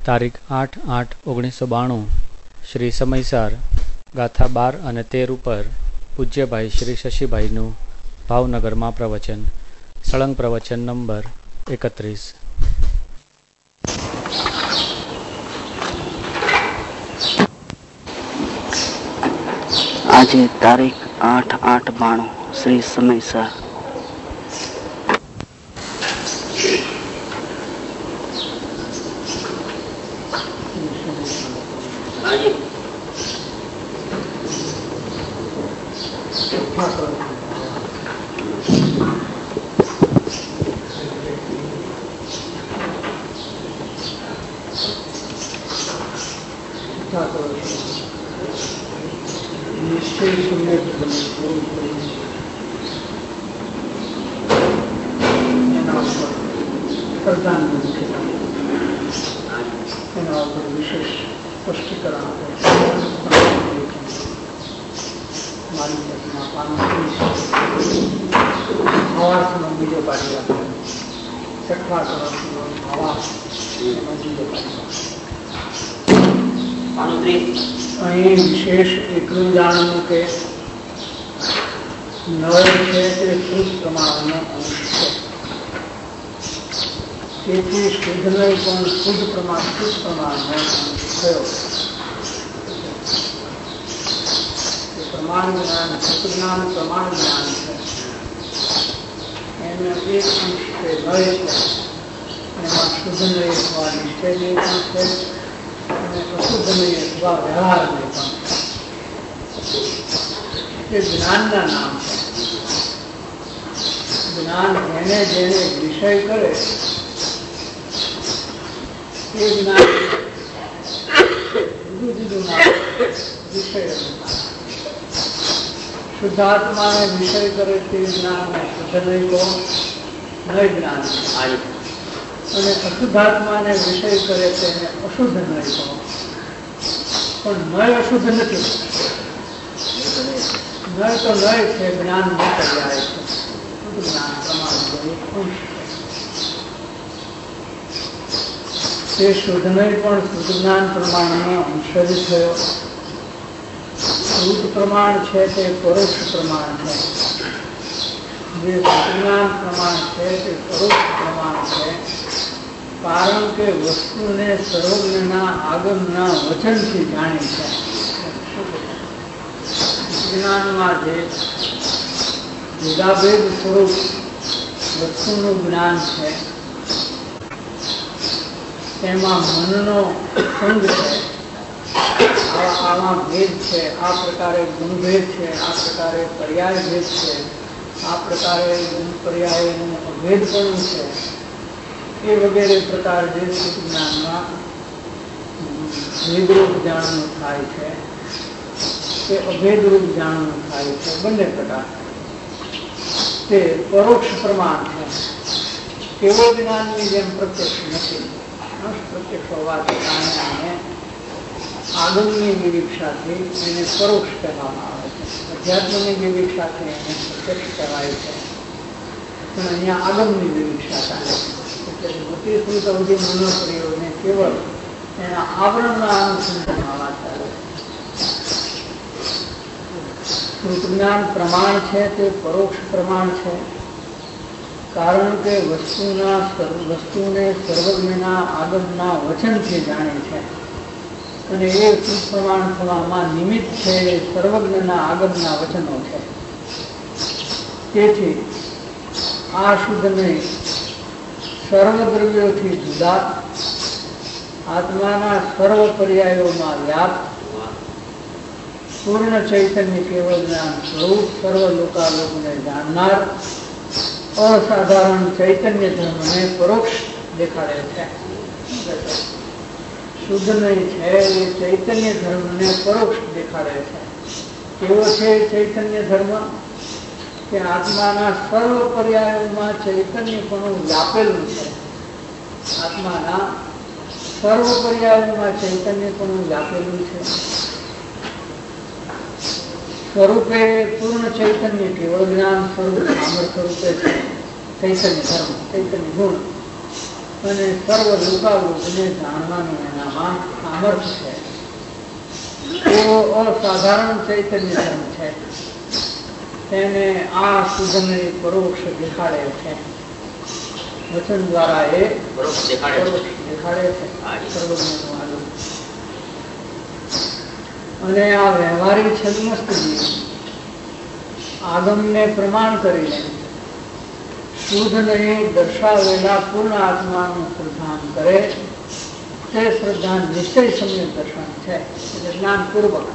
તારીખ 8/8/1992 શ્રી સમયસાર ગાથા 12 અને 13 ઉપર પૂજ્યભાઈ શ્રી શશીભાઈનું ભાવનગરમાં પ્રવચન. સળંગ પ્રવચન નંબર 31. આજે તારીખ 8/8/92 શ્રી સમયસાર. વિશેષ સ્પષ્ટીકરણ ભાવાર્થનો બીજો પાડી આપે, છઠ્ઠા તરફનો ભાવાર્થ બીજો પાડી. અહીં વિશેષ એટલું જાણવું કે નળ છે તે શુદ્ધ પ્રમાણનો અંશ છે. તેથી શુદ્ધનો પણ શુદ્ધ પ્રમાણનો થયો. પ્રમાણ જ્ઞાન, સતજ્ઞાન પ્રમાણ જ્ઞાન છે. એનો એક અંશ છે નળ છે. એમાં શુદ્ધનો અથવા નિશ્ચયની પણ છે અને અશુદ્ધની અથવા વ્યવહારની પણ. એ જ્ઞાનના નામ છે. જ્ઞાન જેને જેને વિષય કરે એ જ્ઞાન જુદું જુદું નામ વિષય. શુદ્ધાત્માને વિષય કરે તે જ્ઞાનને શુદ્ધ નહીં કહો, નય જ્ઞાન. અને અશુદ્ધાત્માને વિષય કરે તેને અશુદ્ધ નહીં કહો. પણ નય અશુદ્ધ નથી. નય તો નય છે, જ્ઞાન ન કહેવાય છે. શુદ્ધ જ્ઞાન પ્રમાણ અંશ. તે શુદ્ધ નહીં પણ શુદ્ધ જ્ઞાન પ્રમાણનો અંશ જ થયો. શુદ્ધ પ્રમાણ છે તે પરોક્ષ પ્રમાણ છે. જે શુદ્ધ જ્ઞાન પ્રમાણ છે તે પરોક્ષ પ્રમાણ છે. કારણ કે વસ્તુને સર્વજ્ઞના આગમના વચનથી જાણી છે. જ્ઞાનમાં જે ભેદાભેદ સ્વરૂપ વસ્તુનું જ્ઞાન છે તેમાં મનનો સંગ છે. આવા ભેદ છે, આ પ્રકારે ગુણભેદ છે, આ પ્રકારે પર્યાય ભેદ છે, આ પ્રકારે ગુણ પર્યાયનું અભેદ પણ છે. એ વગેરે પ્રકાર જે શુદ્ધ જ્ઞાનમાં ભેદરૂપ જાણવું થાય છે તે અભેદરૂપ જાણવું થાય છે. બંને પ્રકાર તે પરોક્ષ પ્રમાણ છે. કેવળ જ્ઞાનની જેમ પ્રત્યક્ષ નથી. પ્રત્યક્ષ હોવાથી કારણે આગમની નિરીક્ષાથી એને પરોક્ષ કહેવામાં આવે છે. અધ્યાત્મની નિરીક્ષાથી એને પ્રત્યક્ષ કહેવાય છે. પણ અહીંયા આગમની નિરીક્ષા ચાલે છે. એટલે મોટી સ્મૃત અવધિ મનોપ્રિયોને કેવળ એના આવરણના અનુસંધાનમાં વાત ચાલે છે. સ્મૃત જ્ઞાન પ્રમાણ છે તે પરોક્ષ પ્રમાણ છે. કારણ કે વસ્તુને સર્વજ્ઞના આગમના વચનથી જાણે છે અને એ શુદ્ધ પ્રમાણ થવામાં નિમિત્ત છે સર્વજ્ઞના આગમના વચનો છે. તેથી આ શુદ્ધને સર્વદ્રવ્યોથી જુદા, આત્માના સર્વ પર્યાયોમાં વ્યાપ, પૂર્ણ ચૈતન્ય કેવળ જ્ઞાન સ્વરૂપ સર્વ લોકાલોકને જાણનાર અસાધારણ ચૈતન્ય ધર્મને પરોક્ષ દેખાડે છે. શુદ્ધ નહીં છે એ ચૈતન્ય ધર્મને પરોક્ષ દેખાડે છે. કેવો છે ચૈતન્ય ધર્મ? કે આત્માના સર્વ પર્યાયોમાં ચૈતન્યપણું વ્યાપેલું છે. આત્માના સર્વ પર્યાયોમાં ચૈતન્યપણું વ્યાપેલું છે. સ્વરૂપે પૂર્ણ ચૈતન્ય કેવળ જ્ઞાન સ્વરૂપ સામર્થ્ય સ્વરૂપે છે ચૈતન્ય ધર્મ, ચૈતન્ય ગુણ. અને સર્વ લોકાલોકને જાણવાનું એનામાં સામર્થ્ય છે. એવો અસાધારણ ચૈતન્ય ધર્મ છે. તેને આ સુધને પરોક્ષ દેખાડે છે. વચન દ્વારા એ પરોક્ષ દેખાડે છે સર્વજ્ઞનું. અને આ વ્યવહારિક છદ્મસ્તજી આગમને પ્રમાણ કરીને શુદ્ધને દર્શાવેલા પૂર્ણ આત્માનું પ્રધાન કરે તે શ્રદ્ધા નિશ્ચય સમ્યક દર્શન છે. એટલે જ્ઞાનપૂર્વક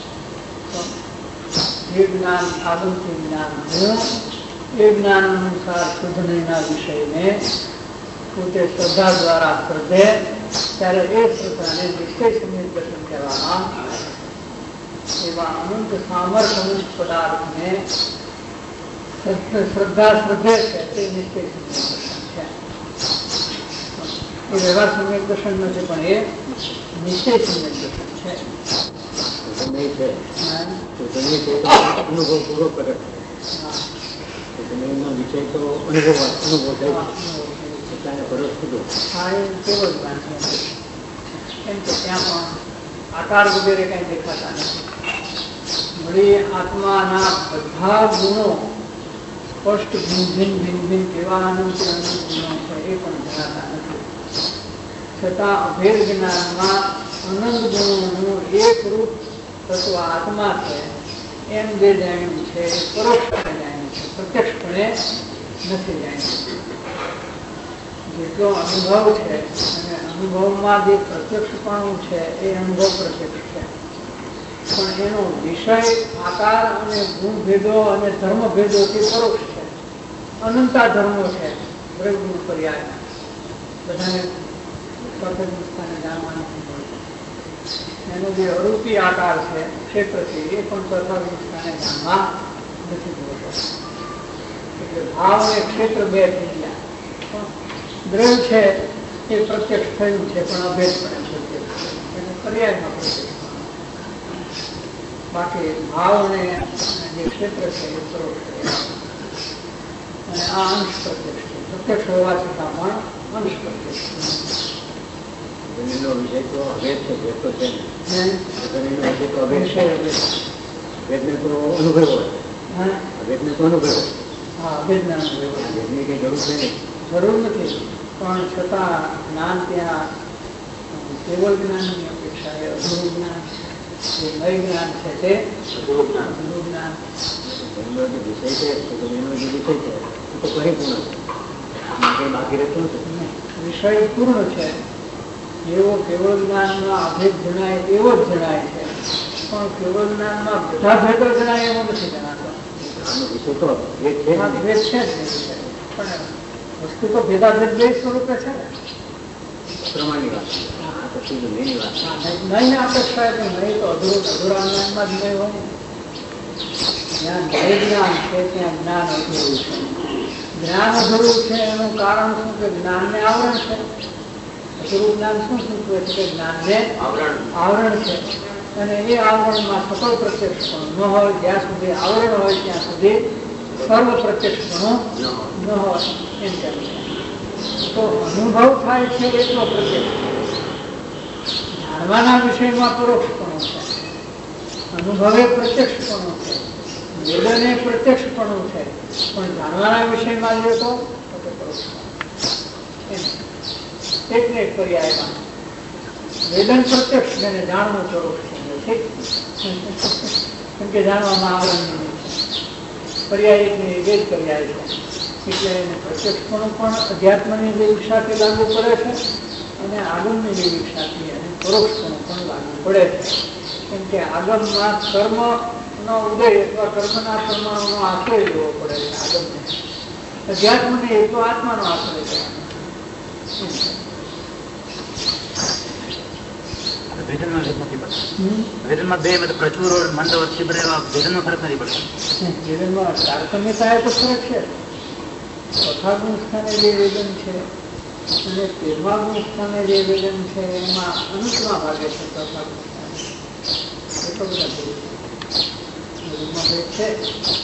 જે જ્ઞાન આગમથી જ્ઞાન થયું એ જ્ઞાન અનુસાર શુદ્ધના વિષયને પોતે શ્રદ્ધા દ્વારા શ્રદ્ધે ત્યારે એ શ્રદ્ધાને નિશ્ચય સમ્યક દર્શન કહેવામાં આવે. એવા અનંત સામર્થ્ય અનંત પદાર્થને શ્રદ્ધા શ્રદ્ધે છે તે નિશ્ચય સમ્યક દર્શન છે. એ વ્યવહાર સમ્યક દર્શન નથી, પણ એ નિશ્ચય સમ્યક દર્શન છે. આકાર વગેરે કઈ દેખાતા નથી. વળી આત્માના બધા ગુણો સ્પષ્ટ ભિન્ન ભિન્ન કેવા અનંત અનંત ગુણો છે એ પણ જણાતા નથી. છતાં અભેદ જ્ઞાનમાં અનંત ગુણોનું એક રૂપ તત્વ આત્મા છે એમ જે જાણ્યું છે એ પરોક્ષપણે જાણ્યું છે, પ્રત્યક્ષપણે નથી જાણ્યું. જેટલો અનુભવ છે અને અનુભવમાં જે પ્રત્યક્ષપણું છે એ અનુભવ પ્રત્યક્ષ છે, પણ એનો વિષય આકાર અને ગુણ ભેદો અને ધર્મ ભેદોથી પરોક્ષ છે. અનંતા ધર્મો છે દ્રવ્ય પર્યાય બધાને જાણવાનું. એનો જે અરૂપી આકાર છે ક્ષેત્રથી એ પણ તથાસ્થાને જાણવા નથી જોતો. એટલે ભાવ અને ક્ષેત્ર બે થઈ ગયા. દ્રવ્ય છે એ પ્રત્યક્ષ થયું છે પણ અભેદપણે પ્રત્યક્ષ એને પર્યાયમાં પ્રત્યક્ષ. બાકી ભાવ અને જે ક્ષેત્ર છે એ પરોક્ષ અને આ અંશ પ્રત્યક્ષ છે. પ્રત્યક્ષ હોવા છતાં પણ અંશ પ્રત્યક્ષ. વિષય તો અભેદ છે, ભેદ તો છે ભેદને તો અનુભવ હોય, ભેદને તો અનુભવ અભેદના અનુભવ ભેદની કઈ જરૂર છે નહીં. જરૂર નથી, પણ છતાં જ્ઞાન ત્યાં કેવળ જ્ઞાનની અપેક્ષા એ અધૂરું જ્ઞાન જે નય જ્ઞાન છે તે અધૂરું જ્ઞાન. એનો જે વિષય છે એનો જે વિષય છે એ તો પરિપૂર્ણ છે, બાકી રહેતું નથી. વિષય પૂર્ણ છે એવો કેવળ જ્ઞાનમાં અભેદ જણાય એવો જ જણાય છે, પણ કેવળ જ્ઞાનમાં બધા ભેદો જણાય એવો નથી જણાતો. વિષય તો ભેદ છે, ભેદ છે જ નહીં, પણ વસ્તુ તો ભેદાભેદ બે સ્વરૂપે છે ને. પ્રમાણની વાત નહીં વાત નહીં અપેક્ષા તો નહીં તો અધૂરા જ્ઞાનમાં જ નહીં હોય. જ્યાં નય જ્ઞાન છે ત્યાં જ્ઞાન અધૂરું છે. જ્ઞાન અધૂરું છે એનું કારણ શું કે જ્ઞાનને આવરણ છે. અધૂરું જ્ઞાન શું સૂચવે છે કે જ્ઞાનને આવરણ છે અને એ આવરણમાં સફળ પ્રત્યક્ષપણું ન હોય. જ્યાં સુધી આવરણ હોય ત્યાં સુધી સર્વ પ્રત્યક્ષપણું ન હોય એમ કહેવાય. તો અનુભવ થાય છે એટલો પ્રત્યક્ષ. જાણવાના વિષયમાં પરોક્ષપણું છે, અનુભવે પ્રત્યક્ષપણું છે, વેદને પ્રત્યક્ષપણું છે, પણ જાણવાના વિષયમાં જોઈએ તો એટલે એક પર્યાયમાં વેદન પ્રત્યક્ષ છે ને જાણવું પરોક્ષ છે. કેમ કે જાણવામાં આવરણ પર્યાય એટલે વેદ પર્યાય છે એટલે એને પ્રત્યક્ષપણું પણ અધ્યાત્મની વિવિક્ષાથી લાગુ પડે છે અને આગમની વિવિક્ષાથી અને પરોક્ષપણું પણ લાગુ પડે છે. કેમ કે આગમમાં કર્મનો ઉદય અથવા કર્મના પ્રમાણનો આશ્રય લેવો પડે છે આગમને. અધ્યાત્મને એ તો આત્માનો આશ્રય છે. વેદનમાં બે પ્રચુર મંદ તીવ્ર વેદનમાં ફરક નથી પડતો. વેદનમાં તારતમ્યતા તો ફરક છે. ચોથા ગુણ સ્થાને જે વેદન છે અને 13મા ગુણ સ્થાને જે વેદન છે એમાં અનુત્તમા ભાગે છે. ચોથા ગુણ સ્થાને એટલો બધા વેદનમાં ભેદ છે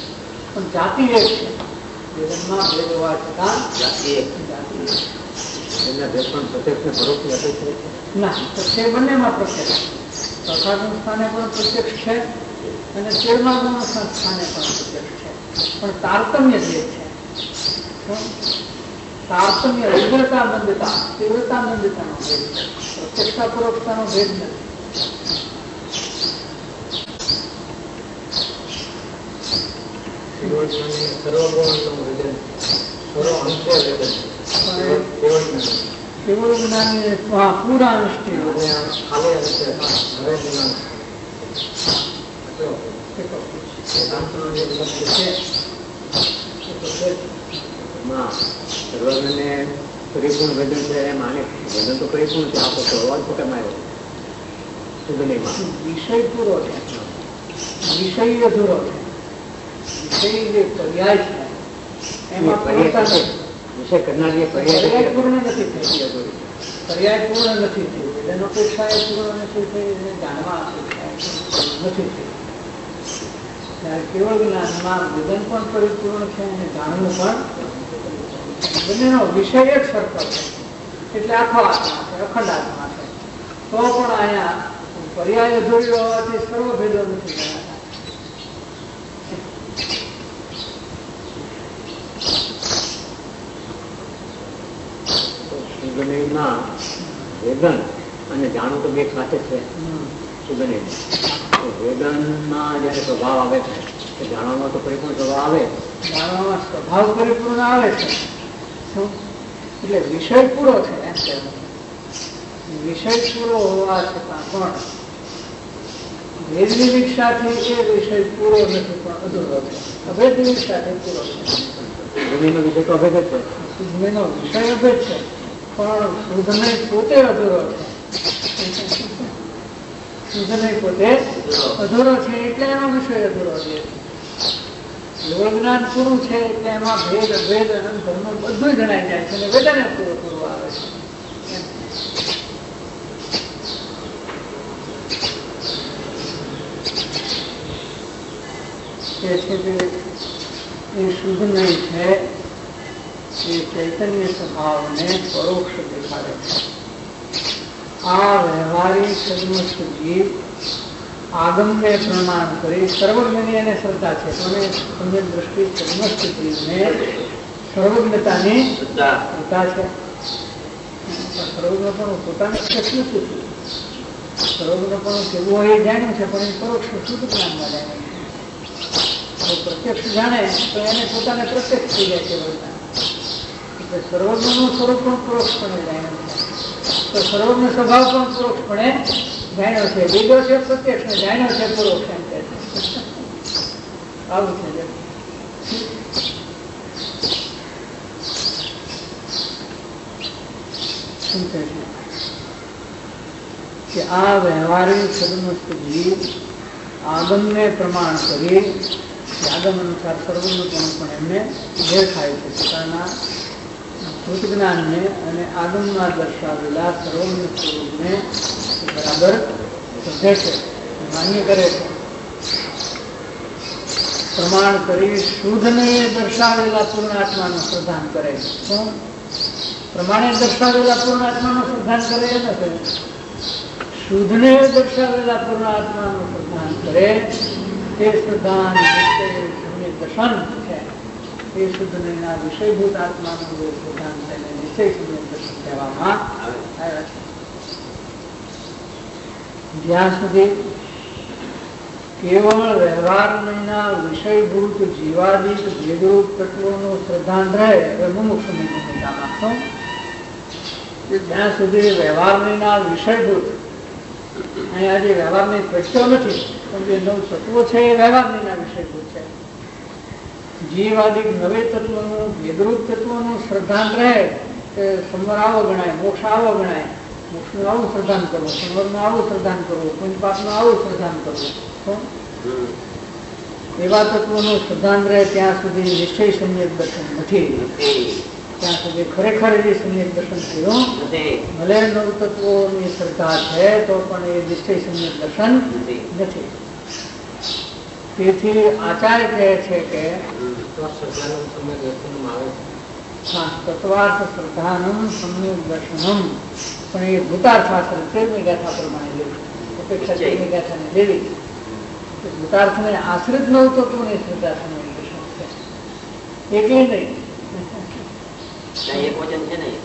પણ જાતિ એક છે. વેદનમાં ભેદ હોવા છતાં જાતિ એક. એમના ભેદ પણ પ્રત્યક્ષ ને પરોક્ષ અપેક્ષા છે? ના, પ્રત્યક્ષ બંનેમાં પ્રત્યક્ષ. પ્રકાશનું સ્થાને પણ પ્રત્યક્ષ છે અને 13મા ગુણના સ્થાને પણ પ્રત્યક્ષ છે, પણ તારતમ્ય જે છે, તારતમ્ય ઉગ્રતા મંદતા, તીવ્રતા મંદતાનો ભેદ છે, પ્રત્યક્ષતા પરોક્ષતાનો ભેદ નથી. કેવળ જ્ઞાન પૂરા અનુષ્ઠિ સર્વજ્ઞને પરિપૂર્ણ ભજન છે એમ આને ભજન તો પરિપૂર્ણ છે, આપો તો અવાજ તો કેમ આવ્યો? વિષય પૂરો છે, વિષય અધૂરો છે. વિષય જે પર્યાય છે એમાં વિષય કરનાર જે પર્યાય પૂર્ણ નથી થઈ, પર્યાય પૂર્ણ નથી થયું, એનો અપેક્ષા એ પૂર્ણ નથી થઈ, એને જાણવા નથી થઈ. ત્યારે કેવળ જ્ઞાનમાં ભજન પણ પરિપૂર્ણ છે અને જાણવું પણ, બંનેનો વિષય એક સરખો છે, એટલે આખો આત્મા છે, અખંડ આત્મા છે. તો પણ અહીંયા પર્યાય અધૂરી હોવાથી સર્વ ભેદો નથી જણાતા. વેદન અને જાણવું તો બે સાથે છે. વેદનમાં જયારે સ્વભાવ આવે છે, જાણવામાં તો પરિપૂર્ણ સ્વભાવ આવે, જાણવામાં સ્વભાવ પરિપૂર્ણ આવે છે, એટલે વિષય પૂરો છે એમ કહેવાય. વિષય પૂરો હોવા છતાં પણ ભેદ નિરીક્ષાથી એ વિષય પૂરો નથી, પણ અધૂરો છે. અભેદ નિરીક્ષાથી પૂરો છે. ભૂમિનો વિષય તો અભેદ જ છે, ભૂમિનો વિષય અભેદ છે, પણ શુદ્ધને પોતે અધૂરો છે. શુદ્ધને પોતે અધૂરો છે એટલે એનો વિષય અધૂરો છે. કેવળ જ્ઞાન પૂરું છે એટલે એમાં ભેદ અભેદ અનંત ધર્મ બધું જણાઈ જાય છે અને વેદને પૂરું આવે છે. એ શુદ્ધ નહીં છે, એ ચૈતન્ય સ્વભાવને પરોક્ષ દેખાડે છે. આ વ્યવહારિક સદમસ્ત જીવ આગમને પ્રમાણ કરી સર્વજ્ઞની એને શ્રદ્ધા છે, તમે તમને દ્રષ્ટિ સદમસ્ત જીવને સર્વજ્ઞતાની શ્રદ્ધા છે. સર્વજ્ઞ પણ પોતાને પ્રત્યક્ષ નથી થયું, સર્વજ્ઞ પણ કેવું હોય એ જાણ્યું છે, પણ એ પરોક્ષ શુદ્ધ જ્ઞાનમાં જાણ્યું છે. પ્રત્યક્ષ જાણે તો એને પોતાને પ્રત્યક્ષ થઈ જાય છે. એટલે સર્વજ્ઞનું સ્વરૂપ પણ પરોક્ષપણે જાણ્યું છે, તો સર્વજ્ઞ સ્વભાવ પણ પરોક્ષપણે જાણ્યો છે. લીધો છે પ્રત્યક્ષ, જાણ્યો છે પરોક્ષ, એમ કે આવું છે. શું કહે છે કે આ વ્યવહારિક સદમસ્ત જીવ આગમને પ્રમાણ કરી, આગમ અનુસાર સર્વજ્ઞ પણ એમને દેખાય છે. પોતાના ભૂત જ્ઞાનને અને આગમમાં દર્શાવેલા સર્વજ્ઞ સ્વરૂપને બરાબર સમજે છે, માન્ય કરે છે. પ્રમાણ કરી શુદ્ધને દર્શાવેલા પૂર્ણાત્માનું પ્રદાન કરે છે. શું પ્રમાણે દર્શાવેલા પૂર્ણાત્માનું પ્રદાન કરે નથી, શુદ્ધને દર્શાવેલા પૂર્ણાત્માનું પ્રદાન કરે તે પ્રદાન દર્શન છે. એ શુદ્ધ નહીના વિષયભૂત આત્માનું જે પ્રદાન થઈને નિશ્ચય સમ્યક દર્શન કહેવામાં આવ્યા છે. જ્યાં સુધી કેવળ વ્યવહાર નહીના વિષયભૂત જીવાદિક ભેદરૂપ તત્વોનું શ્રદ્ધાન રહે એ મુમુક્ષુની ભૂમિકામાં શું, જ્યાં સુધી વ્યવહાર નહીના વિષયભૂત, અહીંયા જે વ્યવહારની પ્રશ્નો નથી પણ જે 9 તત્વો છે એ વ્યવહાર નહીના વિષયભૂત છે. જીવાદિક નવે તત્વોનું ભેદરૂપ તત્વોનું શ્રદ્ધાન રહે કે સંવર આવો ગણાય, મોક્ષ આવો ગણાય, મોક્ષનું આવું શ્રદ્ધાન કરવું, સંવરનું આવું શ્રદ્ધાન કરવું, પુંજપાપનું આવું શ્રદ્ધાન કરવું, એવા તત્વોનું શ્રદ્ધાન રહે ત્યાં સુધી નિશ્ચય સમ્યક દર્શન નથી. ત્યાં સુધી ખરેખર જે સમ્યક દર્શન થયું ભલે 9 તત્વોની શ્રદ્ધા છે તો પણ એ નિશ્ચય સમ્યક દર્શન નથી. તેથી આચાર્ય કહે છે કે તત્વાર્થ શ્રદ્ધાનમ સમ્યક દર્શનમ. પણ એ ભૂતાર્થાસ્ત્ર 13મી ગાથા પ્રમાણે લેવી, અપેક્ષા 13મી ગાથાને લેવી. ભૂતાર્થને આશ્રિત ન હોતો તો એ શ્રદ્ધા સમ્યક દર્શન છે, એટલે નહીં. એક વચન છે ને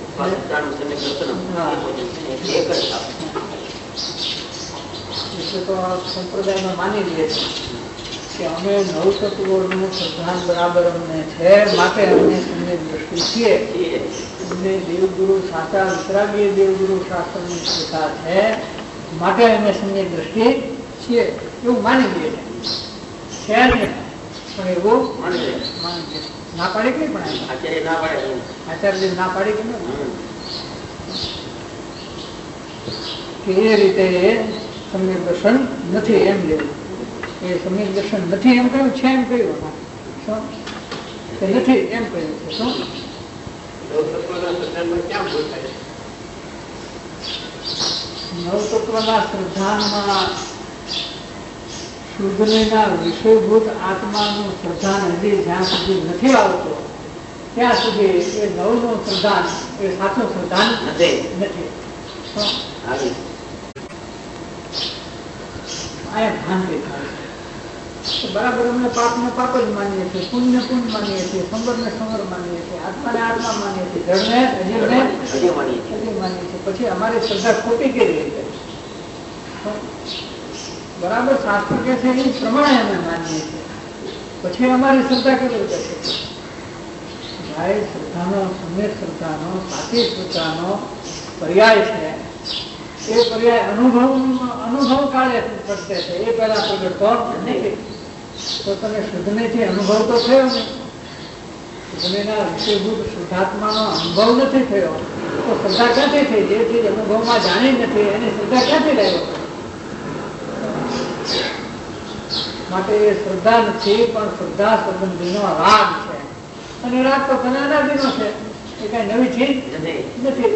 એટલે તો સંપ્રદાયમાં માની લઈએ કે અમે નવતત્વોનું શ્રદ્ધાન બરાબર અમને છે, માટે અમને સમ્યક દ્રષ્ટિ છીએ. અમને દેવગુરુ સાચા વિતરાગીય દેવગુરુ શાસ્ત્રની શ્રદ્ધા છે, માટે અમે સમ્યક દ્રષ્ટિ છીએ, એવું માની લઈએ છે ને. પણ એવું માની ના પાડે કે પણ આચાર્ય ના પાડે કે એ રીતે સમ્યક દર્શન નથી એમ લેવું. એ સમ્યક દર્શન નથી એમ કહ્યું છે, એમ કહ્યું નથી એમ કહ્યું છે. શું નવતત્વના શ્રદ્ધાનમાં શુદ્ધના વિષયભૂત આત્માનું શ્રદ્ધાન હજી જ્યાં સુધી નથી આવતો ત્યાં સુધી એ નવનું શ્રદ્ધાન એ સાચું શ્રદ્ધાન નથી. ભ્રાંતિ થાય છે. બરાબર અમે પાપને પાપ જ માનીએ છીએ, પુણ્ય પુણ્ય માનીએ છીએ, સંવરને સંવર માનીએ છીએ, આત્માને આત્મા માનીએ છીએ, જળને હજી માનીએ છીએ. પછી અમારી શ્રદ્ધા ખોટી કેવી રીતે? બરાબર શાસ્ત્ર કે છે એ પ્રમાણે અમે માનીએ છીએ, પછી અમારી શ્રદ્ધા કેવી રીતે છે? ભાઈ શ્રદ્ધાનો, સમ્યક શ્રદ્ધાનો, સાચી શ્રદ્ધાનો પર્યાય છે. એ પર્યાય અનુભવ કાળે પ્રગટે છે, એ પહેલા પ્રગટતો નથી. તો તમે શુદ્ધનેથી અનુભવ તો થયો નહીં, શુદ્ધનેના વિષયભૂત શુદ્ધાત્માનો અનુભવ નથી થયો, તો શ્રદ્ધા ક્યાંથી થઈ? જે ચીજ અનુભવમાં જાણી નથી એની શ્રદ્ધા ક્યાંથી લાવ્યો? માટે એ શ્રદ્ધા નથી, પણ શ્રદ્ધા સંબંધીનો રાગ છે. અને રાગ તો અનાદિનો છે, એ કઈ નવી ચીજ નથી.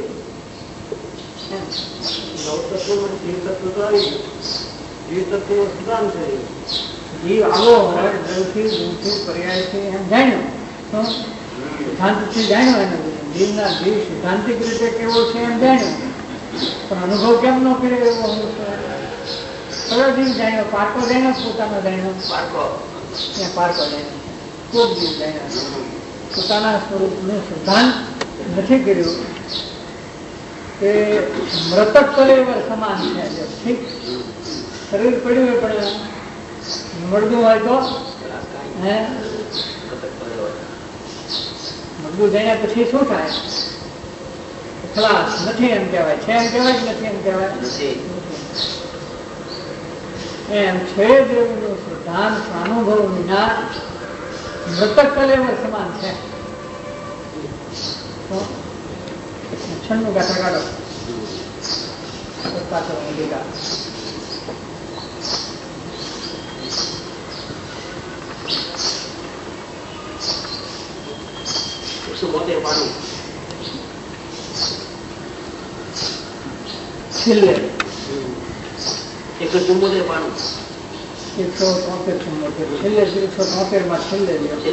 જીવ આવો હોય દ્રવથી પર્યાયથી એમ જાણ્યો, સિદ્ધાંતથી જાણ્યો એને જીવના જીવ સિદ્ધાંતિક રીતે કેવો છે એમ જાણ્યો, પણ અનુભવ કેમ ન કર્યો એવો હું કયો જીવ જાણ્યો? પારકો જાણ્યો, પોતાનો જાણ્યો, પારકો જાણ્યો, ખૂબ જીવ જાણ્યો, પોતાના સ્વરૂપનું સિદ્ધાંત નથી કર્યું. એ મૃતક કલેવર સમાન છે. ઠીક, શરીર પડ્યું હોય પણ મળદું હોય તો મળદું જાણ્યા પછી શું થાય? ખલાસ નથી એમ કહેવાય. છે એમ કહેવાય કે નથી એમ કહેવાય? એમ છે દેવનું સિદ્ધાંત અનુભવ વિના મૃતક કલેવર સમાન છે. છન્નું ગાથા કાઢો. છેલ્લે 174 પાનું 173 છેલ્લે 173 છેલ્લે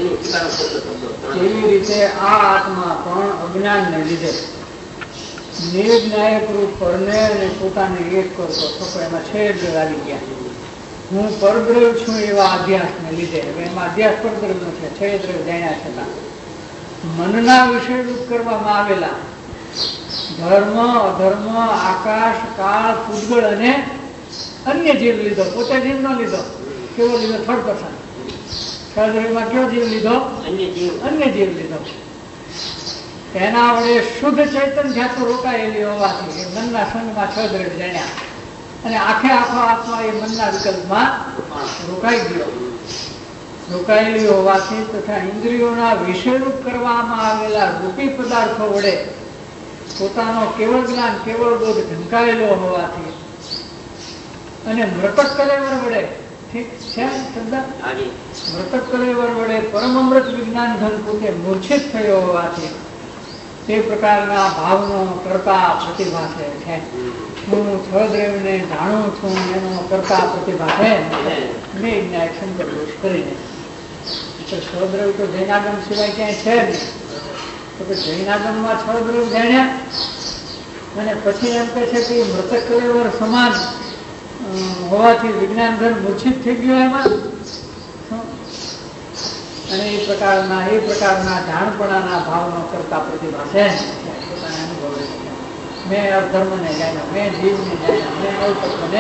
એવી રીતે આ આત્મા પણ અજ્ઞાનને લીધે નિર્ણાયક રૂપ પરને અને પોતાને એક કરતો છોકરો એમાં છેદ આવી ગયા. હું પરદ્રવ છું એવા અધ્યાસને લીધે. એમાં અધ્યાસ પરદ્રવનો છે, છેદ્રવ જાણ્યા છતાં મનના વિષય રૂપ કરવામાં આવેલા ધર્મ, અધર્મ, આકાશ, કાળ, પૂતગળ અને અન્ય જીવ લીધો. પોતે જીવ ન લીધો. કેવો લીધો? Third person. છેદ્રવમાં કયો જીવ લીધો? અન્ય જીવ લીધો. એના વડે શુદ્ધ ચૈતન્ય જાતો રોકાયેલી હોવાથી મનના સંગમાં છદ્રવ જાણ્યા અને આખે આખો આત્મા એ મનના વિકલ્પમાં રોકાઈ ગયો. રોકાયેલી હોવાથી તથા ઇન્દ્રિયોના વિષયરૂપ કરવામાં આવેલા રૂપી પદાર્થો વડે પોતાનો કેવળ જ્ઞાન, કેવળ બોધ ઢંકાયેલો હોવાથી અને મૃતક કલેવર વડે, ઠીક છે શબ્દ, મૃતક કલેવર વડે પરમ અમૃત વિજ્ઞાન ઘન પોતે મૂર્છિત થયો હોવાથી તે પ્રકારના ભાવનો કરતા પ્રતિભાસે છે. હું છદ્રવને જાણું છું એનો કરતા પ્રતિભા છે. મેં શંકર દોષ કરીને છદ્રવ તો જૈનાગમ સિવાય ક્યાંય છે નહીં. તો કે જૈન આગમમાં 6 ધ્રુવ જાણ્યા અને પછી એમ કહે છે કે મૃતક કલેવર સમાન હોવાથી વિજ્ઞાન ધન મૂર્છિત થઈ ગયો એમાં. અને એ પ્રકારના જાણપણાના ભાવનો કરતા પ્રતિભા છે. પોતાને અનુભવે છે મેં અધર્મને જાણ્યા, મેં જીવને જાણ્યા, મેં નવતત્વને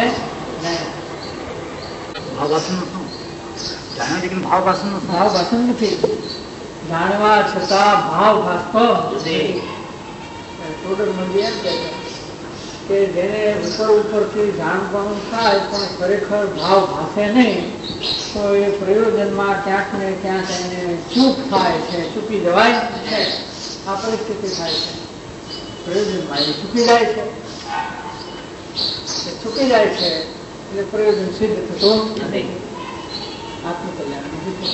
જાણ્યા. ભાવ ભાષણ નથી. જાણવા છતાં ભાવ ભાસતો નથી. કે જેને ઉપરથી જાણવાનું થાય પણ ખરેખર ભાવ ભાસે નહીં તો એ પ્રયોજનમાં ક્યાંક ને ક્યાંક એને ચૂક થાય છે, ચૂકી જવાય છે. આ પરિસ્થિતિ થાય છે. પ્રયોજનમાં એ ચૂકી જાય છે, એટલે પ્રયોજન સિદ્ધ થતું નથી. આત્મકલ્યાણ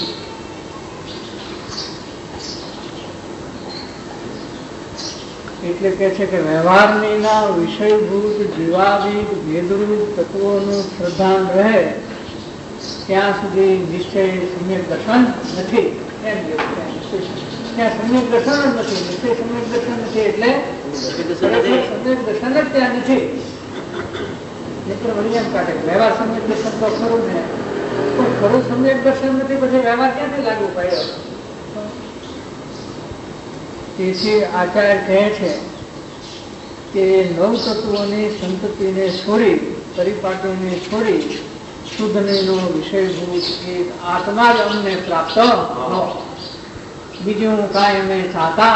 એટલે કે છે કે વ્યવહારની વિષયભૂત જીવાદિક ભેદરૂપ તત્વોનું શ્રદ્ધાન રહે ત્યાં સુધી નિશ્ચય સમ્યક દર્શન નથી. એમ ત્યાં સમ્યક દર્શન જ નથી, નિશ્ચય સમ્યક દર્શન નથી એટલે સમ્યક દર્શન જ ત્યાં નથી. મિત્ર વળી એમ કાઢે વ્યવહાર સમ્યક દર્શન તો ખરું ને, પણ ખરું સમ્યક દર્શન નથી પછી વ્યવહાર ક્યાંથી લાગુ પડ્યો? તેથી આચાર્ય કહે છે કે નવ તત્વોની સંતતિને છોડી, પરિપાટીને છોડી શુદ્ધનો વિષયભૂત એક આત્મા જ અમને પ્રાપ્ત બીજું કાંઈ અમે ચાહતા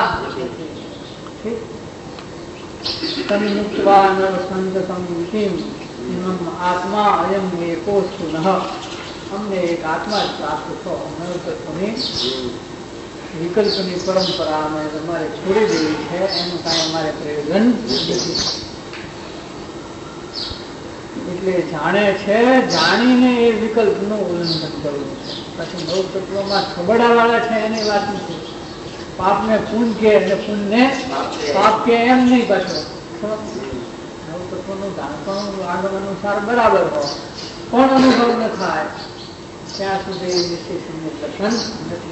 તન્મુક્ત્વા નવ સંતતમ વિતિમ આત્મા અયમ એકો સુનઃ. અમને એક આત્મા જ પ્રાપ્ત થો. નવ તત્વની વિકલ્પની પરંપરા અમે તમારે છોડી દેવી છે, એનું કાંઈ અમારે પ્રયોજન નથી. એટલે જાણે છે, જાણીને એ વિકલ્પનું ઉલ્લંઘન કરવું છે. પછી નવ તત્વોમાં છબડાવાળા છે એની વાત નથી. પાપને પુણ્ય કે અને પુણ્યને પાપ કે એમ નહીં. પાછું નવ તત્વનું જાણપણું આગમ અનુસાર બરાબર હોય પણ અનુભવ ન થાય ત્યાં સુધી નિશ્ચય દર્શન નથી.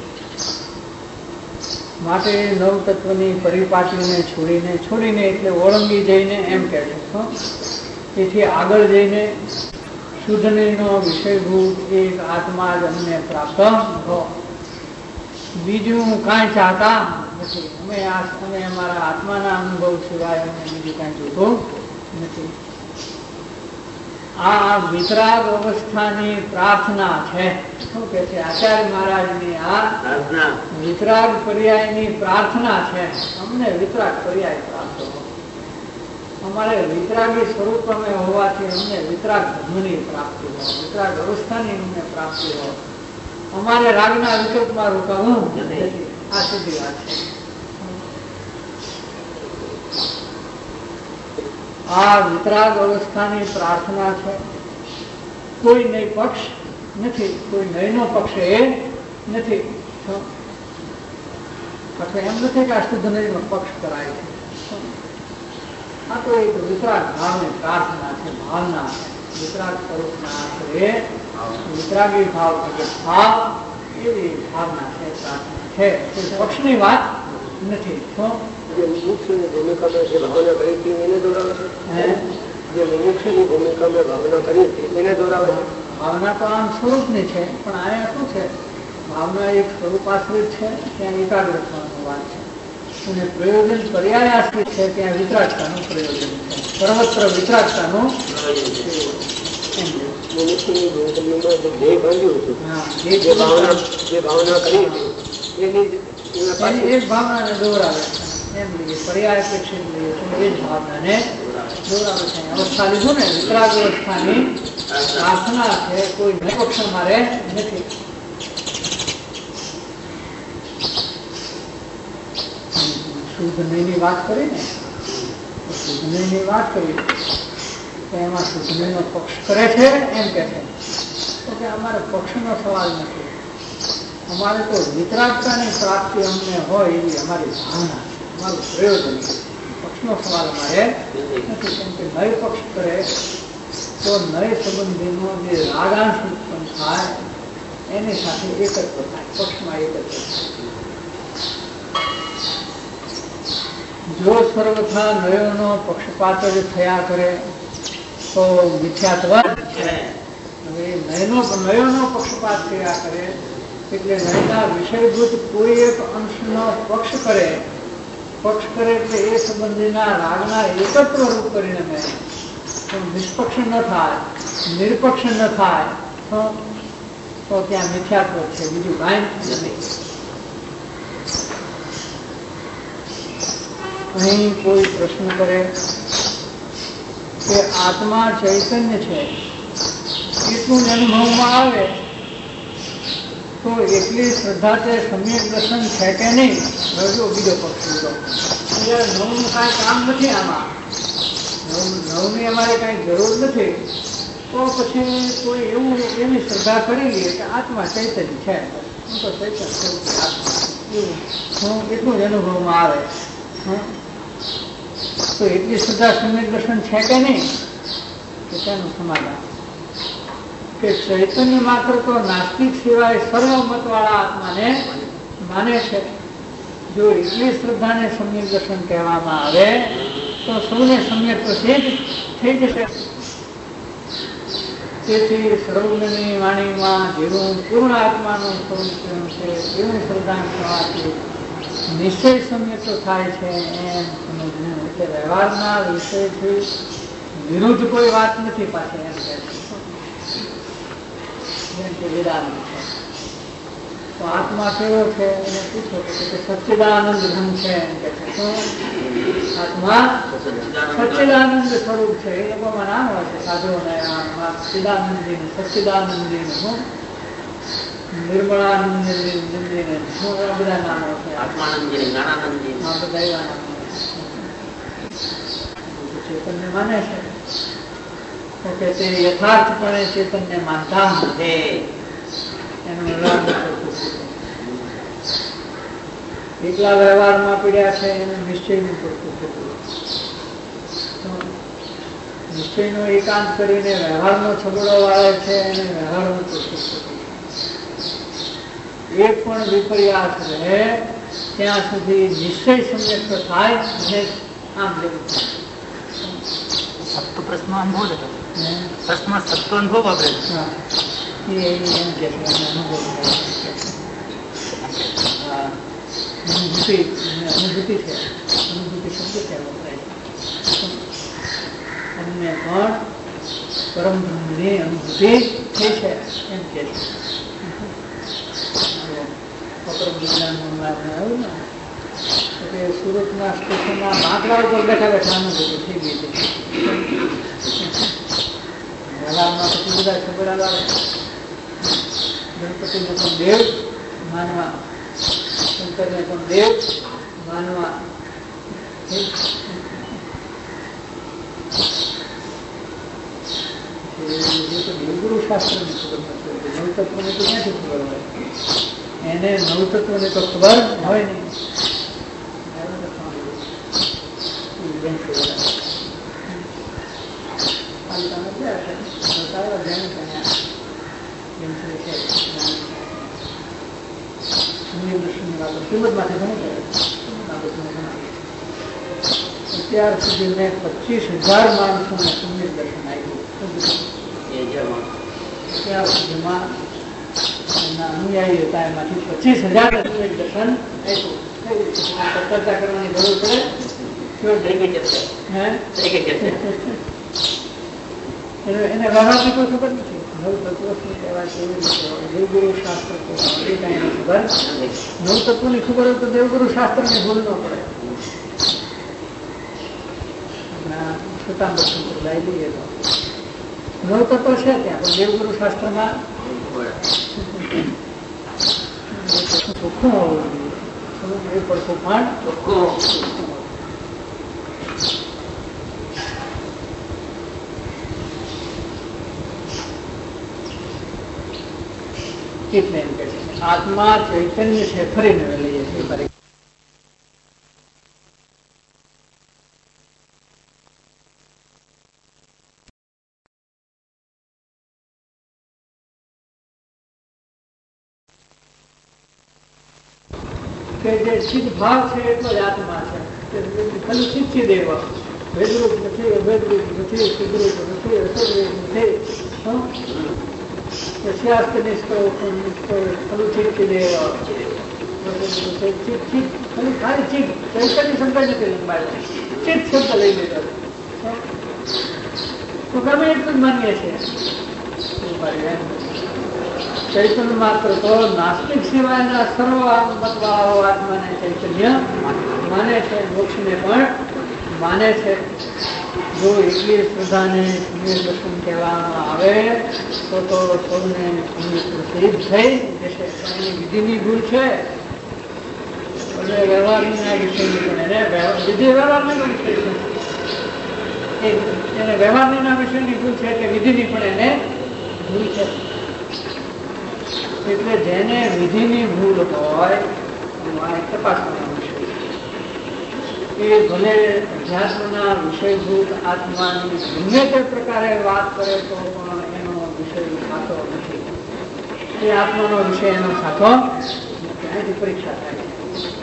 માટે નવ તત્વની પરિપાટીને છોડીને એટલે ઓળંગી જઈને એમ કહે છે. તેથી આગળ જઈને શુદ્ધનો વિષયભૂત એક આત્મા જ અમને પ્રાપ્ત થો. બીજું કાંઈ ચાહતા નથી. અમે અમારા આત્માના અનુભવ સિવાય અમને બીજું કાંઈ જોતું નથી. આ વિતરાગ અવસ્થાની પ્રાર્થના છે. શું કે છે આચાર્ય મહારાજની? આ વિતરાગ પર્યાયની પ્રાર્થના છે. અમને વિતરાગ પર્યાય પ્રાપ્ત હો. અમારે વિતરાગી સ્વરૂપ અમે હોવાથી અમને વિતરાગ ધર્મની પ્રાપ્તિ હો, વિતરાગ અવસ્થાની અમને પ્રાપ્તિ હો. અમારે રાગના વિકલ્પમાં રોકાવું નથી. આ સીધી વાત છે. આ વિતરાગ અવસ્થાની પ્રાર્થના છે. કોઈ નય પક્ષ નથી, કોઈ નયનો પક્ષ એ નથી. એમ નથી કે આ શુદ્ધ નયનો પક્ષ કરાય છે. આ તો એક વિતરાગ ભાવની પ્રાર્થના છે, ભાવના છે. વિતરાગ સ્વરૂપના આશરે વિતરાગી ભાવ ભાવ એવી ભાવના છે, પ્રાર્થના છે. કોઈ પક્ષની વાત નથી. મુમુક્ષુની ભૂમિકામાં જે ભાવના કરી હતી એને દોરાવે છે. જે મુમુક્ષુની ભૂમિકામાં ભાવના કરી હતી એને દોરાવે છે. ભાવના તો આમ સ્વરૂપની છે, પણ અહીંયા શું છે? ભાવના એક સ્વરૂપ આશ્રિત છે, ત્યાં એકાગ્રતાનો વાત છે. અને પ્રયોજન પર્યાય આશ્રિત છે, ત્યાં વિતરાગતાનું પ્રયોજન છે. સર્વત્ર વિતરાગતાનું મુમુક્ષુની ભૂમિકામાં જે બાંધ્યું હતું, જે ભાવના કરી હતી એની એક ભાવનાને દોરાવે છે. એમ લઈએ પર્યાય અપેક્ષિત લઈએ તો એ જ ભાવનાને દોરાવે છે. અવસ્થા લીધું ને, વિતરાગ અવસ્થાની પ્રાર્થના છે. કોઈ પક્ષ અમારે નથી. શુદ્ધ નયની વાત કરી ને, શુદ્ધ નયની વાત કરી તો એમાં શુદ્ધ નયનો પક્ષ કરે છે. એમ કે છે તો કે અમારે પક્ષનો સવાલ નથી. અમારે તો વિતરાગતાની પ્રાપ્તિ અમને હોય એવી અમારી ભાવના છે, અમારું પ્રયોજન છે. પક્ષનો સવાલ અમારે નથી. કેમ કે નય પક્ષ કરે તો નય સંબંધીનો જે રાગાંશ ઉત્પન્ન થાય એની સાથે એકત્વ થાય, પક્ષમાં એકત્વ થાય. જો સર્વથા નયોનો પક્ષપાત જ થયા કરે તો મિથ્યાત્વ છે. હવે નયોનો પક્ષપાત થયા કરે એટલે નયના વિષયભૂત કોઈ એક અંશનો પક્ષ કરે એટલે એ સંબંધીના રાગના એકત્વ રૂપ પરિણમે નિષ્પક્ષ ન થાય, નિરપક્ષ ન થાય તો ત્યાં મિથ્યાત્વ છે, બીજું કાંઈ નથી. અહીં કોઈ પ્રશ્ન કરે કે આત્મા ચૈતન્ય છે એટલું અનુભવમાં આવે તો એટલી શ્રદ્ધા તે સમ્યક દર્શન છે કે નહીં? રજો બીજો પક્ષ લીધો. નવનું કાંઈ કામ નથી, આમાં નવની અમારે કાંઈ જરૂર નથી, તો પછી કોઈ એવી શ્રદ્ધા કરી લઈએ કે આત્મા ચૈતન્ય છે, હું તો ચૈતન્ય હું એટલું જ અનુભવમાં આવે. તો એટલી શ્રદ્ધા સમ્યક દર્શન છે કે નહીં? તો તેનું સમાધાન કે ચૈતન્ય માત્ર તો નાસ્તિક સિવાય સર્વમત વાળા આત્માને માને છે. જો એટલી શ્રદ્ધાને સમ્યક દર્શન કહેવામાં આવે તો સૌને સમ્યક તો થઈ જશે. તેથી સર્વજ્ઞની વાણીમાં જેવું પૂર્ણ આત્માનું સ્વરૂપ છે એવું શ્રદ્ધા થવાથી નિશ્ચય સમ્યક તો થાય છે એમ સમજવું. એટલે વ્યવહારના વિષયથી વિરુદ્ધ કોઈ વાત નથી. પાછી એમ કહે છે વેદાંત છે તો આત્મા કેવો છે એને પૂછો કે સચ્ચિદાનંદ ધન છે એમ કે છે. શું આત્મા સચ્ચિદાનંદ સ્વરૂપ છે. એ લોકોમાં નામ હોય છે સાધુઓને સચ્ચિદાનંદી શું નિર્મળાનંદી શું એવા બધા નામો છે. ચૈતન્ય માને છે તે યથાર્થપણે ચૈતન્ય માનતા નથી. એનું એકલા વ્યવહારમાં પીડ્યા છે એને નિશ્ચયનું પડતું થતું. નિશ્ચયનો એકાંત કરીને વ્યવહારનો છગડો વાળે છે એને વ્યવહારનું પડતું થતું. એક પણ વિપર્યાસ રહે ત્યાં સુધી નિશ્ચય સમ્યક થાય અને આમ લેવું. સત્વ પ્રશ્ન અનુભવ લેતો પ્રશ્ન સત્વ અનુભવ વાપરે અનુભૂતિ છે. અનુભૂતિ શબ્દ છે વપરાય અમને પણ પરમ બ્રહ્મની અનુભૂતિ થઈ છે એમ કે છે. પરમ વિજ્ઞાનનું આવ્યું ને એટલે સુરતના સ્ટેશનના બાંકડા ઉપર બેઠા બેઠા અનુભૂતિ થઈ ગઈ હતી. વ્યવહારમાં પછી બધા છબડા લાવે. ગણપતિને પણ દેવ માનવા, શંકરને પણ દેવ માનવા. દેવગુરુ શાસ્ત્રની ખબર નથી, નવતત્વની તો ક્યાંથી ખબર હોય? એને નવતત્વની તો ખબર હોય નહીં. અત્યાર સુધી મેં 25,000 માણસોને સમ્યક દર્શન આપ્યું. અત્યાર સુધીમાં એમના અનુયાયી હતા એમાંથી 25,000 સમ્યક દર્શન આપ્યું. ચર્ચા કરવાની જરૂર પડે. એને વ્યવહારની કોઈ ખબર નથી. નવતત્વ કહેવાય કેવી રીતે હોય, દેવગુરુ શાસ્ત્ર કહેવાય એ કાંઈ ખબર. નવતત્વની ખબર હોય તો દેવગુરુ શાસ્ત્રની ભૂલ ન પડે. શ્વેતાંબર સંપ્રદાય લઈએ તો નવતત્વ છે ત્યાં, પણ દેવગુરુ શાસ્ત્રમાં ચોખ્ખું હોવું જોઈએ. એ પડતું પણ ચોખ્ખું. એટલે એમ કે છે આત્મા ચૈતન્ય છે. ફરીને લઈએ છીએ કે જે ચિત્ત ભાવ છે એટલો જ આત્મા છે. ખલું શિક્ષી દેવ ભેદરૂપ નથી, અભેદરૂપ નથી, સુદરૂપ નથી, અસદરૂપ નથી. શાસ્ત્ર નિષ્ઠો ખલું શિક્ષી દેવ ખાલી ચીજ ચૈતન્ય શબ્દ નથી લંબાયો, ચિત્ત શબ્દ લઈ લીધો. તો ગમે એટલું જ માનીએ છીએ. ચૈતન્ય માત્ર તો નાસ્તિક સિવાયના સર્વ મતવાળો આત્માને ચૈતન્ય માને છે, મોક્ષને પણ માને છે. જો એટલી શ્રદ્ધાને નિર્દર્શન કહેવામાં આવે તો સૌને સિદ્ધ થઈ જશે. એની વિધિની ભૂલ છે, વ્યવહારના વિષયની પણ વિધિ વ્યવહારની વિષય એને વ્યવહારના વિષયની ભૂલ છે એટલે વિધિની પણ એને ભૂલ છે. એટલે જેને વિધિની ભૂલ હોય તપાસવાનો વિષય એ ભલે અધ્યાત્મના વિષયભૂત આત્માની ગમે તે પ્રકારે વાત કરે તો પણ એનો વિષય સાચો નથી. એ આત્માનો વિષય એનો સાચો ત્યાંથી પરીક્ષા થાય છે.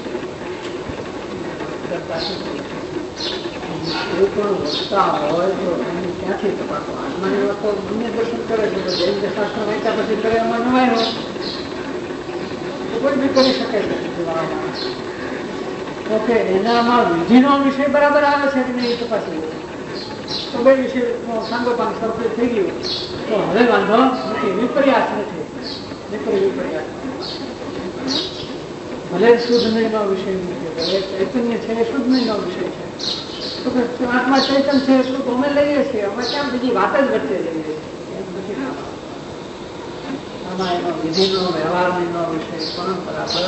કોઈ પણ વક્તા હોય તો એની ક્યાંથી તપાસો? આત્માની વાત તો બંને દર્શન કરે છે, તો જૈન શાસ્ત્ર વાંચ્યા પછી કરે એમાં નવાય હોય તો કોઈ બી કરી શકે છે. ઓકે, એનામાં વિધિનો વિષય બરાબર આવે છે કે નહીં તપાસી તો બે વિષય સાંગોપાંગ સરખું થઈ ગયું તો હવે વાંધો નથી, વિપર્યાસ નથી. વિપર્યાસ ભલે શુદ્ધ નયનો વિષય નથી, ભલે ચૈતન્ય છે એ શુદ્ધ નયનો વિષય છે. તો આત્મા ચૈતન્ય છે એટલું તો અમે લઈએ છીએ, અમે કેમ બીજી વાત જ વચ્ચે લઈએ છીએ? આમાં એનો વિધિનો વ્યવહારનો વિષય પણ બરાબર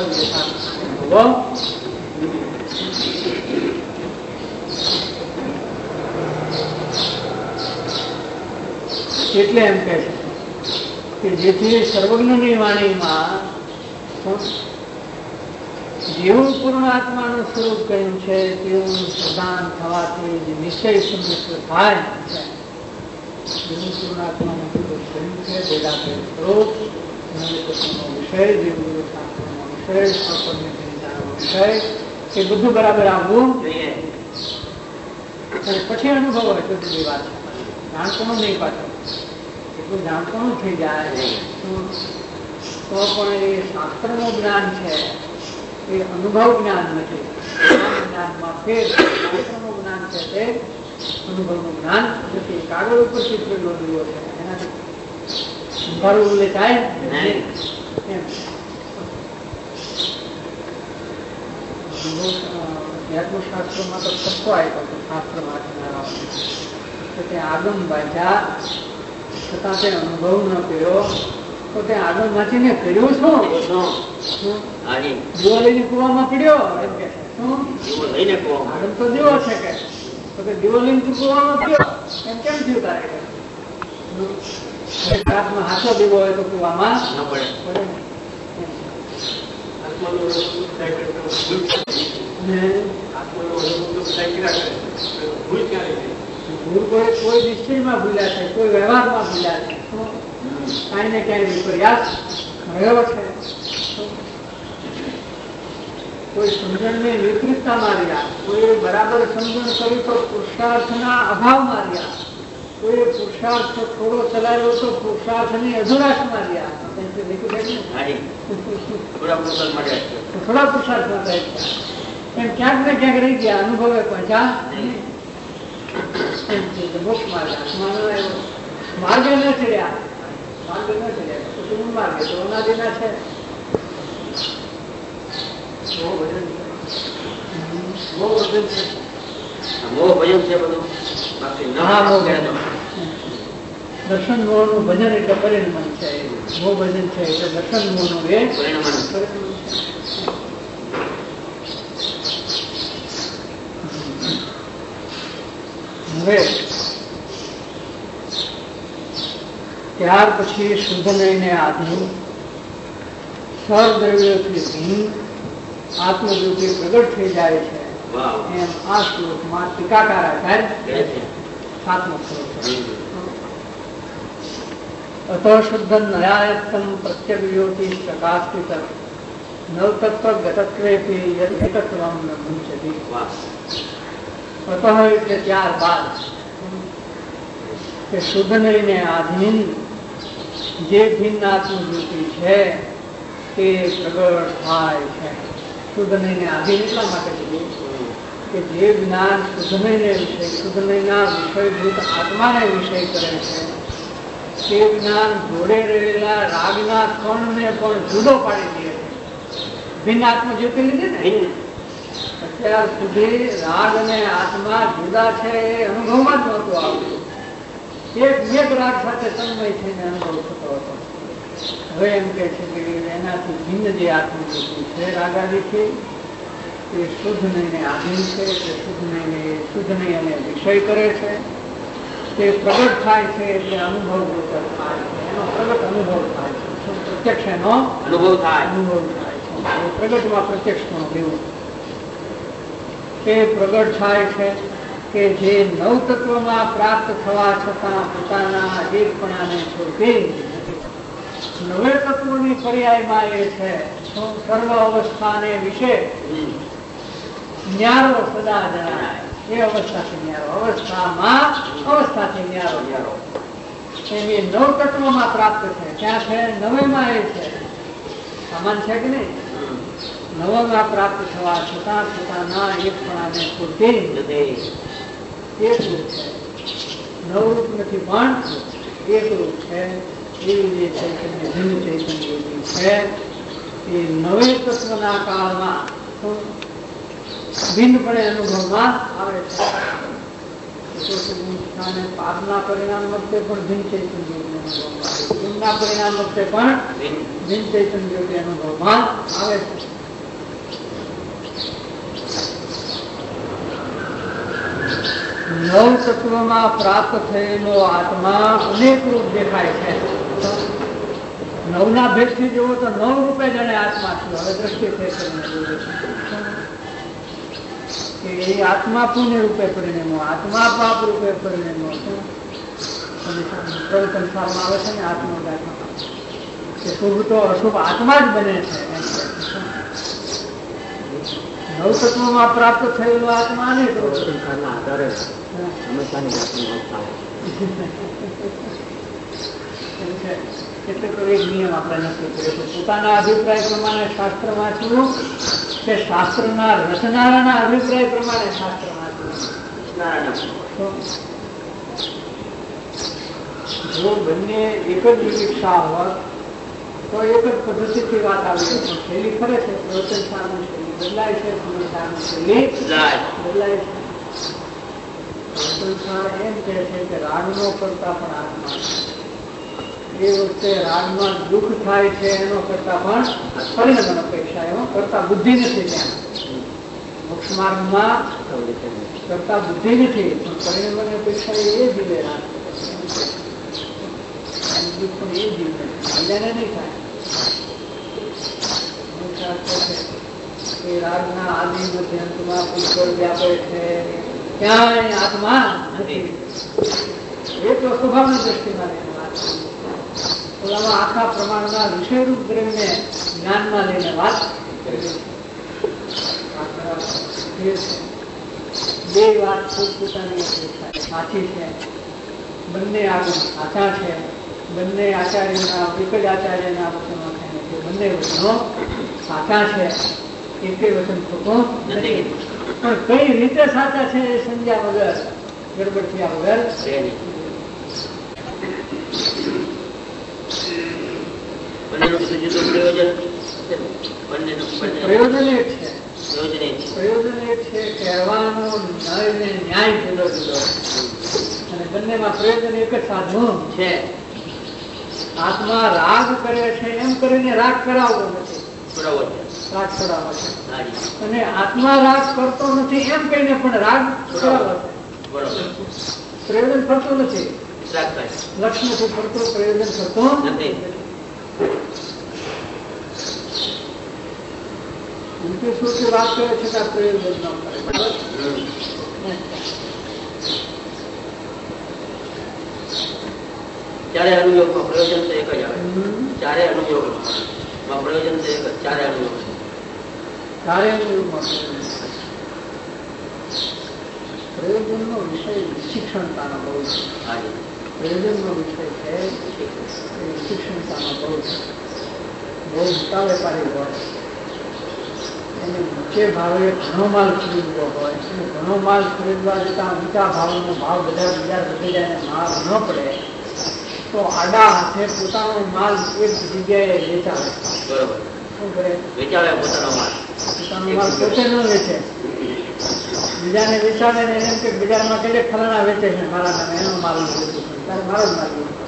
એટલે એમ કહે છે કે જેથી સર્વજ્ઞની વાણીમાં જેવું પૂર્ણ આત્માનું સ્વરૂપ કહ્યું છે તેવું પ્રદાન થવાથી જે નિશ્ચય સંતુષ્ટ થાય છે. જેવું પૂર્ણ આત્માનું સ્વરૂપ કહ્યું છે ભેગા સ્વરૂપ વિષય, જેવું શાસ્ત્રનો વિષય, વિષય એ બધું બરાબર આવવું જોઈએ. પછી અનુભવ હોય તો બીજી વાત છે. જાણપણું નહીં પાછળ એટલું જાણપણું થઈ જાય તો પણ એ શાસ્ત્રનું જ્ઞાન છે, એ અનુભવ જ્ઞાન નથી. જ્ઞાનમાં ફેર શાસ્ત્રનું જ્ઞાન છે તે અનુભવનું જ્ઞાન નથી. કાગળ ઉપર ચિત્રેલો દીવો છે એનાથી અંધારું ઉલ્લેખ થાય એમ ધર્મશાસ્ત્રોમાં તો સત્તો આપ્યો હતો શાસ્ત્ર વાંચનારાઓ તો તે આગમ વાંચ્યા છતાં તે અનુભવ ન કર્યો તો તે આગમ વાંચીને કર્યું શું? દિવાળીની કુવામાં પીડ્યો એમ કે આગમ તો દીવો છે કે દીવો લઈને કુવામાં પીડ્યો એમ કેમ થયું તારે? હાથમાં હાથો દીવો હોય તો કુવામાં ન પડે. કોઈ નિશ્ચયમાં ભૂલ્યા છે, કોઈ વ્યવહારમાં ભૂલ્યા છે, ક્યાંય ને ક્યાંય વિપર્યાસ રહ્યો છે. કોઈ સમજણની વિપરીતતામાં રહ્યા, કોઈ બરાબર સમજણ કરી તો પુરુષાર્થના અભાવમાં રહ્યા, કોઈ પુરુષાર્થ થોડો ચલાવ્યો તો પુરુષાર્થની અધુરાશમાં રહ્યા. થોડા પુરુષાર્થ એમ ક્યાંક ને ક્યાંક રહી ગયા, અનુભવે પહોંચ્યા માર્ગે ન ચડ્યા. માર્ગે તો અનાદિના છે. દર્શન મોહ નું ભજન એટલે પરિણમન છે. મોહ ભજન છે એટલે દર્શન મોહ નું એ પરિણમન છે. હવે ત્યાર પછી શુદ્ધ નયને આધીન સર્વદ્રવ્યોથી ભીન આત્મજ્યોતિ પ્રગટ થઈ જાય છે. એમ આ શ્લોકમાં ટીકાકાર આચાર્ય 7મો શ્લોક છે. અત શુદ્ધ નયાયત્તમ પ્રત્યજ્યોતિ પ્રકાશિત નવતત્વ ગતત્વેથી એકત્વમ ન મુંચતી. અતઃ એટલે ત્યારબાદ કે શુદ્ધ નહીને આધીન જે ભિન્ન આત્મજ્યોતિ છે તે પ્રગટ થાય છે. શુદ્ધ નહીને આધીન એટલા માટે કીધું કે જે જ્ઞાન શુદ્ધ નહીને વિષય, શુદ્ધ નહીના વિષયભૂત આત્માને વિષય કરે છે તે જ્ઞાન જોડે રહેલા રાગના કણને પણ જુદો પાડી દે છે. ભિન્ન આત્મજ્યોતિ લીધી ને, અત્યાર સુધી રાગ અને આત્મા જુદા છે એ અનુભવમાં જ નહોતું આવતું. એક રાગ સાથે તન્મય થઈને અનુભવ થતો હતો. હવે એમ કે છે કે એનાથી ભિન્ન જે આત્મજ્યોતિ છે રાગાદિથી એ શુદ્ધ નહીને આધીન છે, તે શુદ્ધ નહીં અને વિષય કરે છે, તે પ્રગટ થાય છે એટલે અનુભવ થાય છે, એનો પ્રગટ અનુભવ થાય છે. પ્રત્યક્ષ એનો અનુભવ થાય છે. પ્રગટમાં પ્રત્યક્ષ પણ દેવું એ પ્રગટ થાય છે કે જે નવ તત્વમાં પ્રાપ્ત થવા છતાં પોતાના એકપણાને છોડતી નવે તત્વોની પર્યાયમાં એ છે સર્વ અવસ્થાને વિશે ન્યારો સદા જણાય. એ અવસ્થાથી ન્યારો, અવસ્થાથી ન્યારો એમ એ નવ તત્વમાં પ્રાપ્ત છે. ક્યાં છે? નવેમાં એ છે. સામાન છે કે નહીં? નવમાં પ્રાપ્ત થવા છતાં પોતાના એકપણાને છોડતી એકરૂપ છે. નવરૂપ નથી પણ એકરૂપ છે. એવી જે ચૈતન્ય ભિન્ન ચૈતન્ય છે એ નવે તત્વના કાળમાં ભિન્નપણે અનુભવમાં આવે છે. પાપના પરિણામ વખતે પણ ભિન્ન ચૈતન્ય અનુભવમાં આવે છે. પુણ્યના પરિણામ વખતે પણ ભિન્ન ચૈતન્ય અનુભવમાં આવે છે. નવ તત્વમાં પ્રાપ્ત થયેલો આત્મા અનેક રૂપ દેખાય છે. નવના ભેદથી જોવો તો નવ રૂપે જાણે આત્મા છે. હવે દ્રષ્ટિ કે એ આત્મા પુણ્ય રૂપે પરિણમો, આત્મા પાપ રૂપે પરિણમો. સંસારમાં આવે છે ને આત્મા કે શુભ તો અશુભ આત્મા જ બને છે. નવ તત્વમાં પ્રાપ્ત થયેલો આત્મા ને આધારે એટલે તો એક નિયમ આપણે નક્કી કર્યો. પોતાના અભિપ્રાય પ્રમાણે શાસ્ત્ર વાંચવું કે શાસ્ત્રના રચનારાના અભિપ્રાય પ્રમાણે શાસ્ત્ર વાંચવું. જો બંને એક જ વિવિક્ષા હોત તો એક જ પદ્ધતિથી વાત આવી. શૈલી ખરે છે, પ્રવચન સારનું શૈલી બદલાય છે, સમયસારનું શૈલી બદલાય છે. એમ કહે છે કે રાગનો કરતા પણ આત્મા એ વખતે રાગમાં દુઃખ થાય છે એનો કરતા પણ પરિણમન અપેક્ષા એનો કરતા બુદ્ધિ નથી. ત્યાં મોક્ષ માર્ગમાં કરતા બુદ્ધિ નથી પણ પરિણમન અપેક્ષા એ જીવે રાગ પણ એ જીવે બીજાને નહીં થાય. એ રાગના આદિ મધ્યંતમાં પુષ્કળ વ્યાપે છે, ક્યાંય આત્મા નથી. એ તો સ્વભાવની દ્રષ્ટિમાં ઓલામાં આખા પ્રમાણના વિષયરૂપ દ્રવ્યને જ્ઞાનમાં લઈને વાત બે વાત પોતપોતાની સાચી છે. બંને આગળ સાચા છે. બંને આચાર્યના એક જ આચાર્યના વચનો છે. બંને વચનો સાચા છે. એકે વચન ખોટું નથી. પણ કઈ રીતે સાચા છે એ સમજ્યા વગર, ગડબડ થયા વગર પ્રયોજન એક છે. પ્રયોજન એક છે કહેવાનો ન્યાય જુદો જુદો અને બંનેમાં પ્રયોજન એક જ સાધવું છે. આત્મા રાગ કરે છે એમ કરીને રાગ કરાવવો નથી, રાગ કરાવવો છે. અને આત્મા રાગ કરતો નથી એમ કહીને પણ રાગ કરાવવો છે. પ્રયોજન થતું નથી, લક્ષ્ય નથી થતું, પ્રયોજન થતું નથી. વાત કરે છે કે પ્રયોજન ન કરે. ચારે અનુયોગમાં પ્રયોજન તો એક જ આવે. ચારે અનુયોગમાં પ્રયોજન તો એક જ. ચારે અનુયોગ કાર્યની રૂપમાં પ્રયોજનનો વિષય શિક્ષણતાનો બહુ છે. પ્રયોજનનો વિષય છે એ શિક્ષણતાનો બહુ છે. બહુ મોટા વેપારી હોય એને ઊંચે ભાવે ઘણો માલ ખરીદવો હોય અને ઘણો માલ ખરીદવા જતાં ઊંચા ભાવનો ભાવ બધા બીજા વધી જાય માલ ન પડે તો આડા હાથે પોતાનો માલ એક જગ્યાએ વેચાવે. બરોબર. શું કરે? વેચાવે પોતાનો માલ. પોતાનો માલ પોતે ન વેચે, બીજાને વેચાવે ને એમ કે બજારમાં કે ફલાણા વેચે છે મારા નામે એનો માલ વેચું છું, તારે મારો જ માલ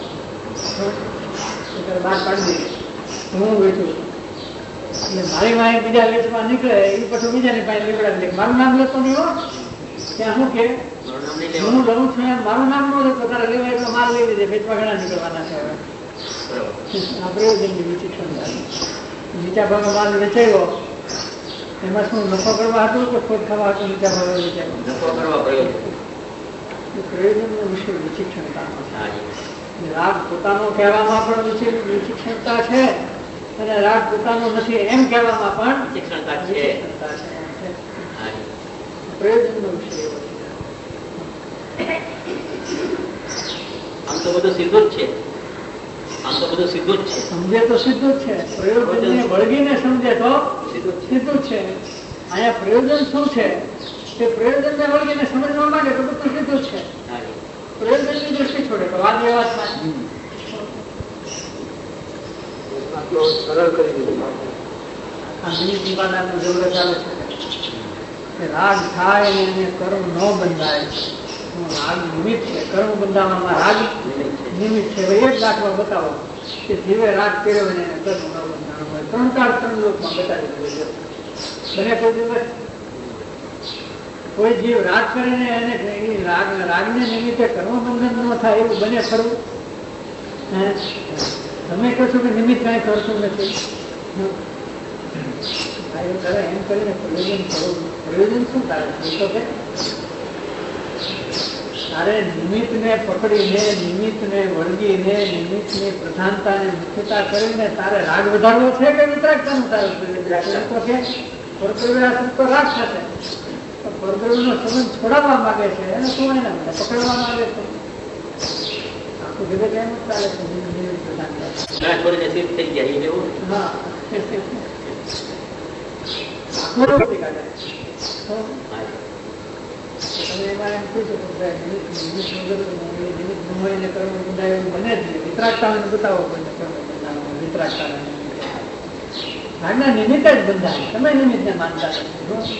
બહાર કાઢી દઈએ હું વેચું છું. એટલે મારી વાંહે બીજા વેચવા નીકળે એ પછી બીજાની પાસે લેવડાવી દે. મારું નામ લેતો નહીં હો, ત્યાં શું કે હું લઉં છું એમ મારું નામ ન લેતો, તારે લેવા એટલો માલ લઈ લીધે. વેચવા ઘણા નીકળવાના છે હવે. આ પ્રયોજનની વિચિક્ષણતા. નીચા ભાવે માલ વેચાયો એમાં શું નફો કરવા હતું કે ખોટ ખાવા હતું? નીચા ભાવે વેચાયો નફો કરવા પ્રયોજન. પ્રયોજનનો વિષય વિચિક્ષણતાનો છે. રાગ પોતાનો કહેવામાં પણ વિચિક્ષણતા છે અને રાગ પોતાનો નથી એમ કહેવામાં પણ શિક્ષણતા છે. પ્રયોજનનો વિષય આમ તો બધું સીધું જ છે. આમ તો બધું સીધું જ છે. સમજે તો સીધું જ છે. પ્રયોજનને વળગીને સમજે તો સીધું જ છે. અહીંયા પ્રયોજન શું છે તે પ્રયોજનને વળગીને સમજવા માંગે તો બધું સીધું જ છે. પ્રયોજનની દ્રષ્ટિ છોડે તો વાદ વિવાદમાં સરળ કરી દીધું. આ નિમિત્ત નિવારણની જરૂરત આવે છે. રાગ થાય અને એને કર્મ ન બંધાય. રાગ નિમિત્ત છે, કર્મ બંધાવવામાં રાગ નિમિત્ત છે. એક દાખલો બતાવો કે જીવે રાગ કર્યો અને એને કર્મ ન બંધાવવાનું હોય. 3-4 લોકમાં બતાવી દીધું. બને કોઈ દિવસ કોઈ જીવ રાગ કરીને એને રાગને નિમિત્તે કર્મ બંધન ન થાય એવું બને ખરું? તમે કહો છો કે નિમિત્ત કઈ કરતું નથી. એમ કરીને પ્રયોજન કરવું. પ્રયોજન શું તારે તો કે તારે નિમિત્તને પકડીને, નિમિત્તને વળગીને, નિમિત્તની પ્રધાનતાને મુખ્યતા કરીને તારે રાગ વધારવો છે કે વિતરાગતાનું તારે પ્રયોજન? તો કે પરપ્રવ્યાસ તો રાગ થશે. પરપ્રવ્યનો સંબંધ છોડાવવા માંગે છે અને શું એના માટે પકડવા માંગે છે. આખું જગત એમ જ ચાલે છે. છોડીને સિદ્ધ થઈ ગયા એવું. હા તમે એમાં એમ પૂછો નિમિત્ત કર્મ બંધાય એવું બને જ નહીં. વિતરાગતા બતાવો કોઈને કર્મ બંધાવવાનું. વિતરાગતા રાગના નિમિત્ત જ બંધાય. તમે નિમિત્તને માનતા નથી.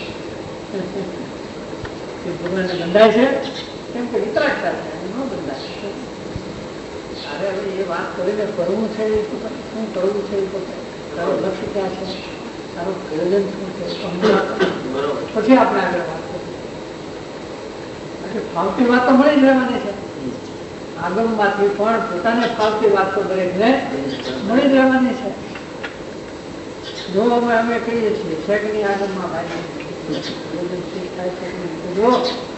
ભગવાનને બંધાય છે કેમ કે વિતરાગતા છે, ન બંધાય. તારે હવે એ વાત કરીને કરવું છે એ તો શું કરવું છે એ તો તારો લક્ષ્ય ક્યાં છે, તારું પ્રયોજન શું છે પછી આપણે આગળ વાત કરીએ. ફાવતી વાતો મળી જ રહેવાની છે. આગમમાંથી પણ પોતાને ફાવતી વાતો દરેકને મળી જ રહેવાની છે. જો અમે કહીએ છીએ શેકની આગમમાં ભાઈ થાય છે જો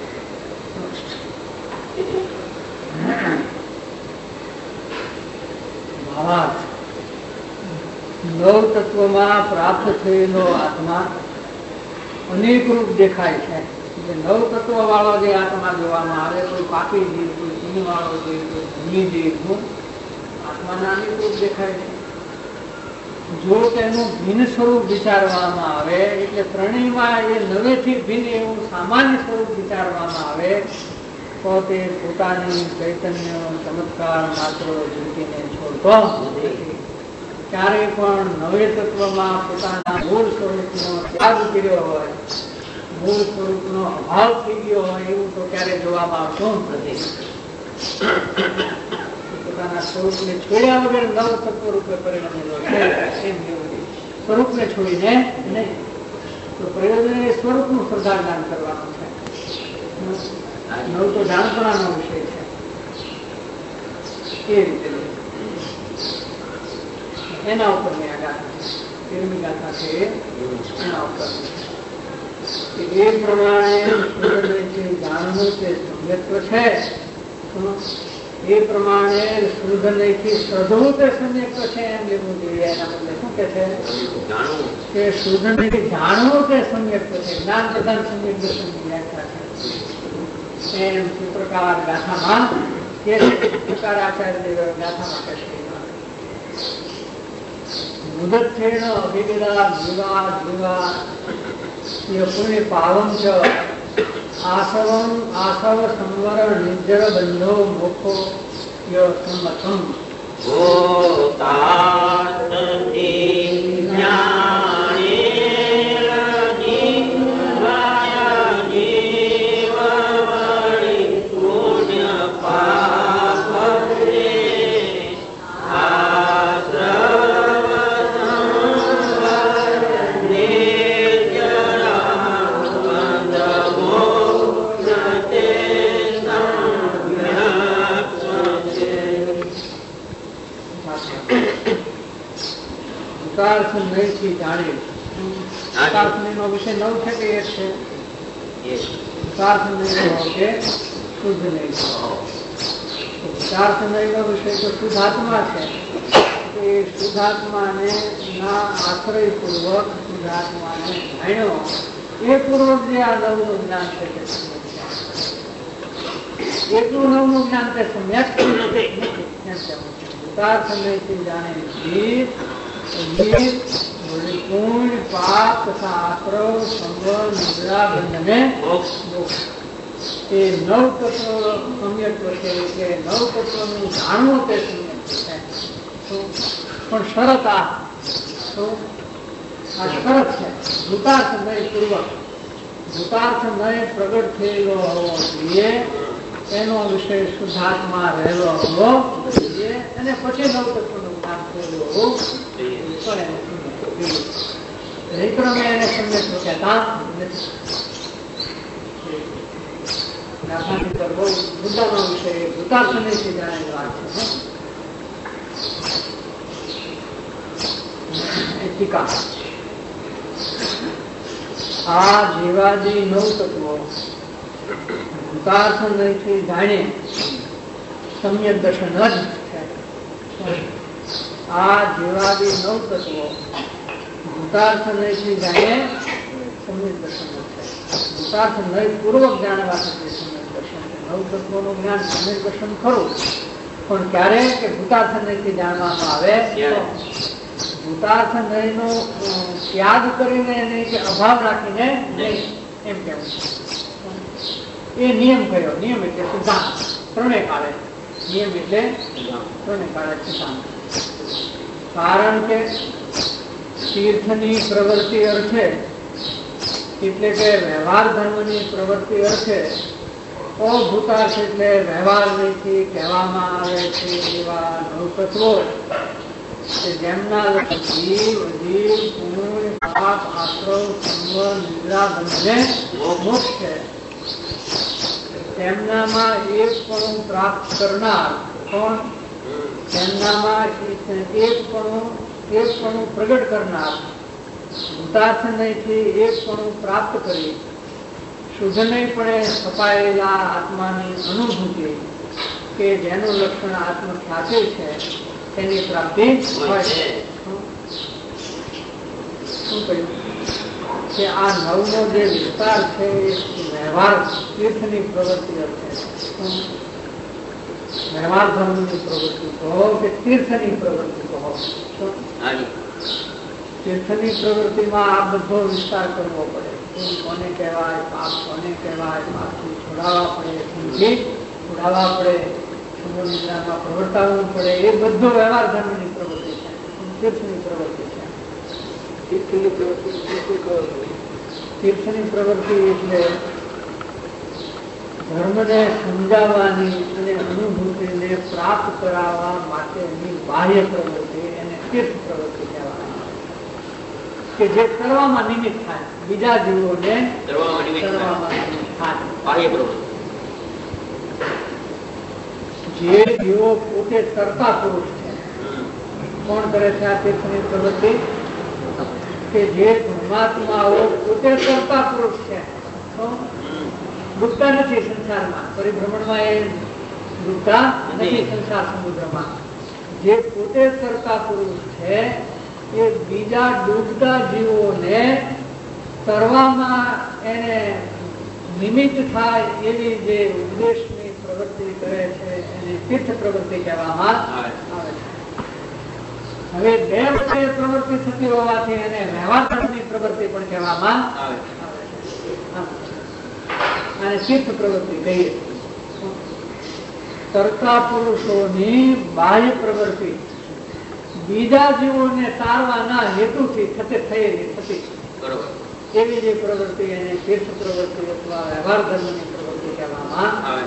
ભાવાર્થ નવ તત્વમાં પ્રાપ્ત થયેલો આત્મા અનેક રૂપ દેખાય છે. નવ તત્વ વાળો જે આત્મા જોવામાં આવે, કોઈ પાકી જીવ, કોઈ સિંહ વાળો જીવ, કોઈ ધની જીવ, આત્માના અનેક રૂપ દેખાય છે. જો તેનું ભિન્ન સ્વરૂપ વિચારવામાં આવે એટલે ત્રણેયમાં એ નવેથી ભિન્ન એવું સામાન્ય સ્વરૂપ વિચારવામાં આવે તો તે પોતાની ચૈતન્ય ચમત્કાર માત્ર જુટીને છોડતો નથી. ક્યારેય પણ નવે તત્વમાં પોતાના મૂળ સ્વરૂપનો ત્યાગ કર્યો હોય, મૂળ સ્વરૂપનો અભાવ થઈ ગયો હોય એવું તો ક્યારેય જોવામાં આવતું નથી. પોતાના સ્વરૂપને છોડ્યા વગર નવ તત્વ રૂપે પરિણમેલો છે. સ્વરૂપને છોડીને નહીં. તો પ્રયોજન એ સ્વરૂપનું શ્રદ્ધાદાન કરવાનું છે. નવ તો જાણપણાનો વિષય છે. એ રીતે એના ઉપરની આ ગાથા 13મી ગાથા છે. એના ઉપર એ પ્રમાણે જાણવું તે સમ્યત્વ છે. એ પ્રમાણે શુદ્ધનયથી સદરૂપે સંયુક્ત છે એમ લેવું જોઈએ. એના બદલે શું કે છે કે શુદ્ધનયથી જાણવું તે સંયુક્ત છે, જ્ઞાન પ્રધાન સંયુક્ત વ્યાખ્યા છે એમ સૂત્રકાર ગાથામાં કે સૂત્રકાર આચાર્ય ગાથામાં કહે છે. મુદચ્છેણ અભિગલા જીવા જીવા પુણ્ય પાવમ ચ આસવમ આસવ સંવર નિજ્જર બંધો મોખો ય સંમતમ વિષય નવ છે કે એક છે શુદ્ધ નહીં. વિચારસમય વિષય તો શુદ્ધાત્મા છે. એ શુદ્ધાત્માને ના આશ્રય પૂર્વક શુદ્ધાત્માને જાણ્યો એ પૂર્વક જે આ નવનું જ્ઞાન છે તે એટલું નવનું જ્ઞાન તે સમ્યક વિચારસમયથી જાણે જીવ પૂર્ણ પાપ તથા આશ્રવ સંવર નિદ્રા બંધને એ નવ તત્વ સમ્યક્ત છે કે નવ તત્વનું જાણવું તે સમ્યક્ત છે. પણ શરત આ શરત છે ભૂતાર્થમય પૂર્વક ભૂતાર્થમય પ્રગટ થયેલો હોવો જોઈએ, એનો વિષય શુદ્ધાત્મા રહેલો હોવો જોઈએ અને પછી નવ તત્વનું જ્ઞાન થયેલું હોવું વિક્રમે એને સમ્યક્ત કહેતા નથી. બહુ મુદ્દાનો વિષય ભૂતાર્થમયથી જાણેલી વાત છે. ટીકા આ જીવાદી નવ તત્વો ભૂતાર્થમયથી જાણે સમ્યક દર્શન જ છે. આ જીવાદી નવ તત્વો ભૂતાર્થમયથી જાણે સમ્યક દર્શન છે. ભૂતાર્થમય પૂર્વક જાણવા સાથે સમ્યક દર્શન છે. નવ તત્વોનું જ્ઞાન સમ્યક દર્શન ખરું, પણ ક્યારે કે ભૂતાર્થમયથી જાણવામાં આવે ભૂતાર્થમયનો ત્યાગ કરીને નહીં કે અભાવ રાખીને નહીં એમ કહેવું. એ નિયમ કર્યો. નિયમ એટલે સિદ્ધાંત. ત્રણે કાળે નિયમ એટલે ત્રણે કાળે સિદ્ધાંત. કારણ કે તીર્થની પ્રવૃત્તિ અર્થે એટલે કે વ્યવહાર ધર્મની પ્રવૃત્તિ અર્થે અભૂતાર્થ એટલે વ્યવહાર નથી કહેવામાં આવે છે એવા નવ તત્વો કે જેમના જીવ અજીવ પૂર્ણ પાપ આશ્રવ સંવર નિદ્રા બંધને મોક્ષ છે. તેમનામાં એક પણ પ્રાપ્ત કરનાર કોણ? તેમનામાં એક પણ પ્રગટ કરનાર ભૂતાર્થમયથી એક પણ પ્રાપ્ત કરી શુદ્ધનયપણે સ્થપાયેલા આત્માની અનુભૂતિ કે જેનું લક્ષણ આત્મખ્યાતિ છે તેની પ્રાપ્તિ હોય છે. શું કહ્યું કે આ નવનો જે વિસ્તાર છે એ વ્યવહાર તીર્થની પ્રવૃત્તિ અર્થે વ્યવહાર ધર્મની પ્રવૃત્તિ કહો કે તીર્થની પ્રવૃત્તિ કહો. તીર્થની પ્રવૃત્તિમાં આ બધો વિસ્તાર કરવો પડે. કોને કહેવાય, પાપ કોને કહેવાય, પાપથી છોડાવવા પડે, છોડાવવા પડે, નિદ્રામાં પ્રવર્તાવવું પડે. એ બધો વ્યવહાર ધર્મની પ્રવૃત્તિ છે, તીર્થની પ્રવૃત્તિ છે. તીર્થની પ્રવૃત્તિ એટલે ધર્મને સમજાવવાની અને અનુભૂતિને પ્રાપ્ત કરાવવા માટેની બાહ્ય પ્રવૃત્તિ એને તીર્થ પ્રવૃત્તિ કહેવાય. કે જે કરવામાં નિમિત્ત થાય, બીજા જીવોને કરવામાં નિમિત્ત થાય બાહ્ય પ્રવૃત્તિ. જે જીવો પોતે તરતા પુરુષ છે, કોણ કરે છે આ તીર્થની પ્રવૃત્તિ? કે જે ધર્માત્માઓ પોતે તરતા પુરુષ છે, ડૂબતા નથી સંસારમાં, પરિભ્રમણમાં એ ડૂબતા નથી સંસાર સમુદ્રમાં. જે પોતે તરતા પુરુષ છે એ બીજા ડૂબતા જીવોને તરવામાં એને નિમિત્ત થાય એવી જે ઉપદેશની પ્રવૃત્તિ કરે છે એને તીર્થ પ્રવૃત્તિ કહેવામાં આવે છે. હવે બે વખતે પ્રવૃત્તિ થતી હોવાથી એને વ્યવહારની પ્રવૃત્તિ પણ કહેવામાં આવે છે. અને તીર્થ પ્રવૃત્તિ કહીએ. તરતા પુરુષોની બાહ્ય પ્રવૃત્તિ બીજા જીવોને તારવાના હેતુથી થતી એવી જે પ્રવૃત્તિ એને તીર્થ પ્રવૃત્તિ અથવા વ્યવહાર ધર્મની પ્રવૃત્તિ કહેવામાં આવે.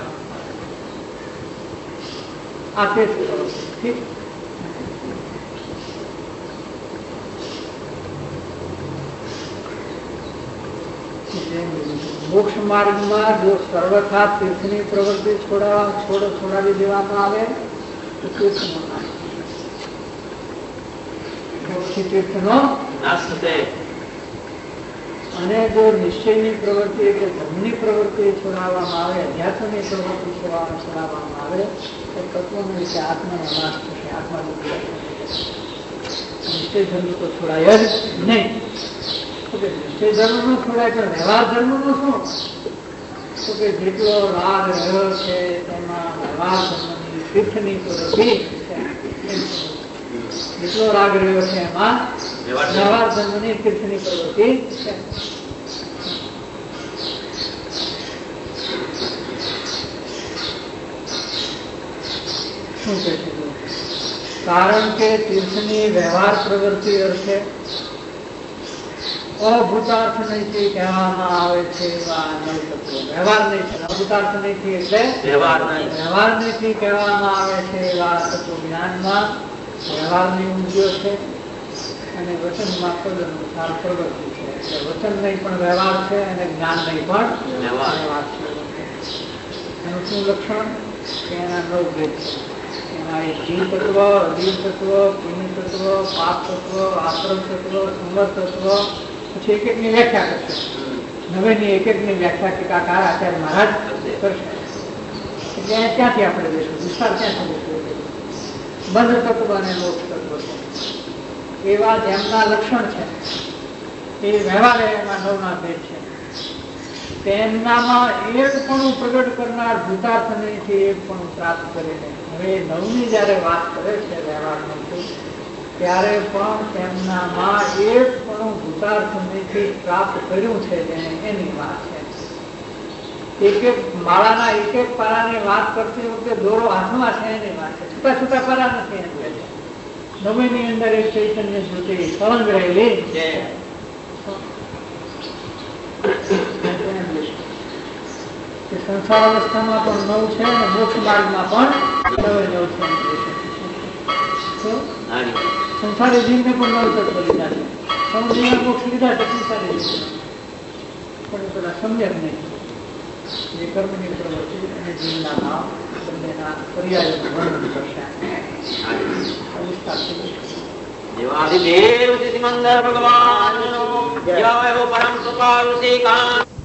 આ તીર્થ પ્રવૃત્તિ. મોક્ષ માર્ગમાં જો સર્વથા તીર્થની પ્રવૃત્તિ છોડાવી દેવામાં આવે તો તીર્થનો નાશ થશે. અને જો નિશ્ચયની પ્રવૃત્તિ એટલે ધર્મની પ્રવૃત્તિ છોડાવવામાં આવે, અધ્યાત્મની પ્રવૃત્તિ છોડાવવામાં આવે તો તત્વનો વિશે આત્માનો નાશ થશે. આત્મા નિશ્ચય ધર્મ તો છોડાય જ નહીં. નિશ્ચય ધર્મ નો છોડાય તો વ્યવહાર ધર્મ નું શું? તો કે જેટલો રાગ રહ્યો છે તેમાં વ્યવહાર ધર્મની તીર્થની પ્રવૃત્તિ છે. જેટલો રાગ રહ્યો છે એમાં વ્યવહાર ધર્મની તીર્થની પ્રવૃત્તિ છે. શું કહે છે? કારણ કે તીર્થની વ્યવહાર પ્રવૃત્તિ અર્થે અભૂતાર્થ નૈથી કહેવામાં આવે છે. વ્યવહાર નહીં, અભૂતાર્થ નૈથી એટલે વ્યવહાર નૈથી કહેવામાં આવે છે. એવા તત્વ જ્ઞાનમાં વ્યવહારની ઊંઘ્યો છે અને વચનમાં પદ અનુસાર પ્રવૃત્તિ છે. એટલે વચન નહીં પણ વ્યવહાર છે અને જ્ઞાન નહીં પણ વ્યવહાર છે. એનું શું લક્ષણ? કે એના 9 ભેદ છે. એના એક જીવ તત્વ, અજીવ તત્વ, પુણ્ય તત્વ, પાપ તત્વ, આશ્રમ તત્વ, સુંદર તત્વ. પછી એક એકની વ્યાખ્યા કરશે. નવેની એક એકની વ્યાખ્યા ટીકાકાર આચાર્ય મહારાજ કરશે. એટલે ક્યાંથી આપણે જઈશું? વિસ્તાર ક્યાંથી જઈશું? બંધ તત્વ અને મોક્ષ તત્વ એવા જેમના લક્ષણ છે એ વ્યવહાર એમાં 9ના ભેદ છે. તેમનામાં એક પણ પ્રગટ કરનાર ભૂતાર્થ નથી, એક પણ પ્રાપ્ત કરે નહીં. હવે 9ની જયારે વાત કરે છે વ્યવહારની, ત્યારે પણ તેમનામાં એક પણ ભૂતાર્થ નથી પ્રાપ્ત કર્યું છે એની વાત છે. એક એક માળાના એક એક પારાની વાત કરતી વખતે દોરો હાથમાં છે એની વાત છે. છૂટા છૂટા પારા નથી એમ કહે છે. નવેની અંદર એક ચૈતન્ય શ્રુતિ સળંગ રહેલી છે. સંસાર અવસ્થામાં પણ 9 છે અને મોક્ષ માર્ગમાં પણ 9 છે. સંસારી જીવને પણ 9 તત્વ લીધા છે. સમુદ્રના મોક્ષ લીધા છે સંસારી જીવ, પણ પેલા સમજ્યા નહીં. જે કર્મની પ્રવૃત્તિ અને જીવના ભાવ બંનેના પર્યાયોનું વર્ણન કરશે. દેવાધિદેવ શ્રી મંગળ ભગવાન પરમ કૃપાલુ શ્રી કાંત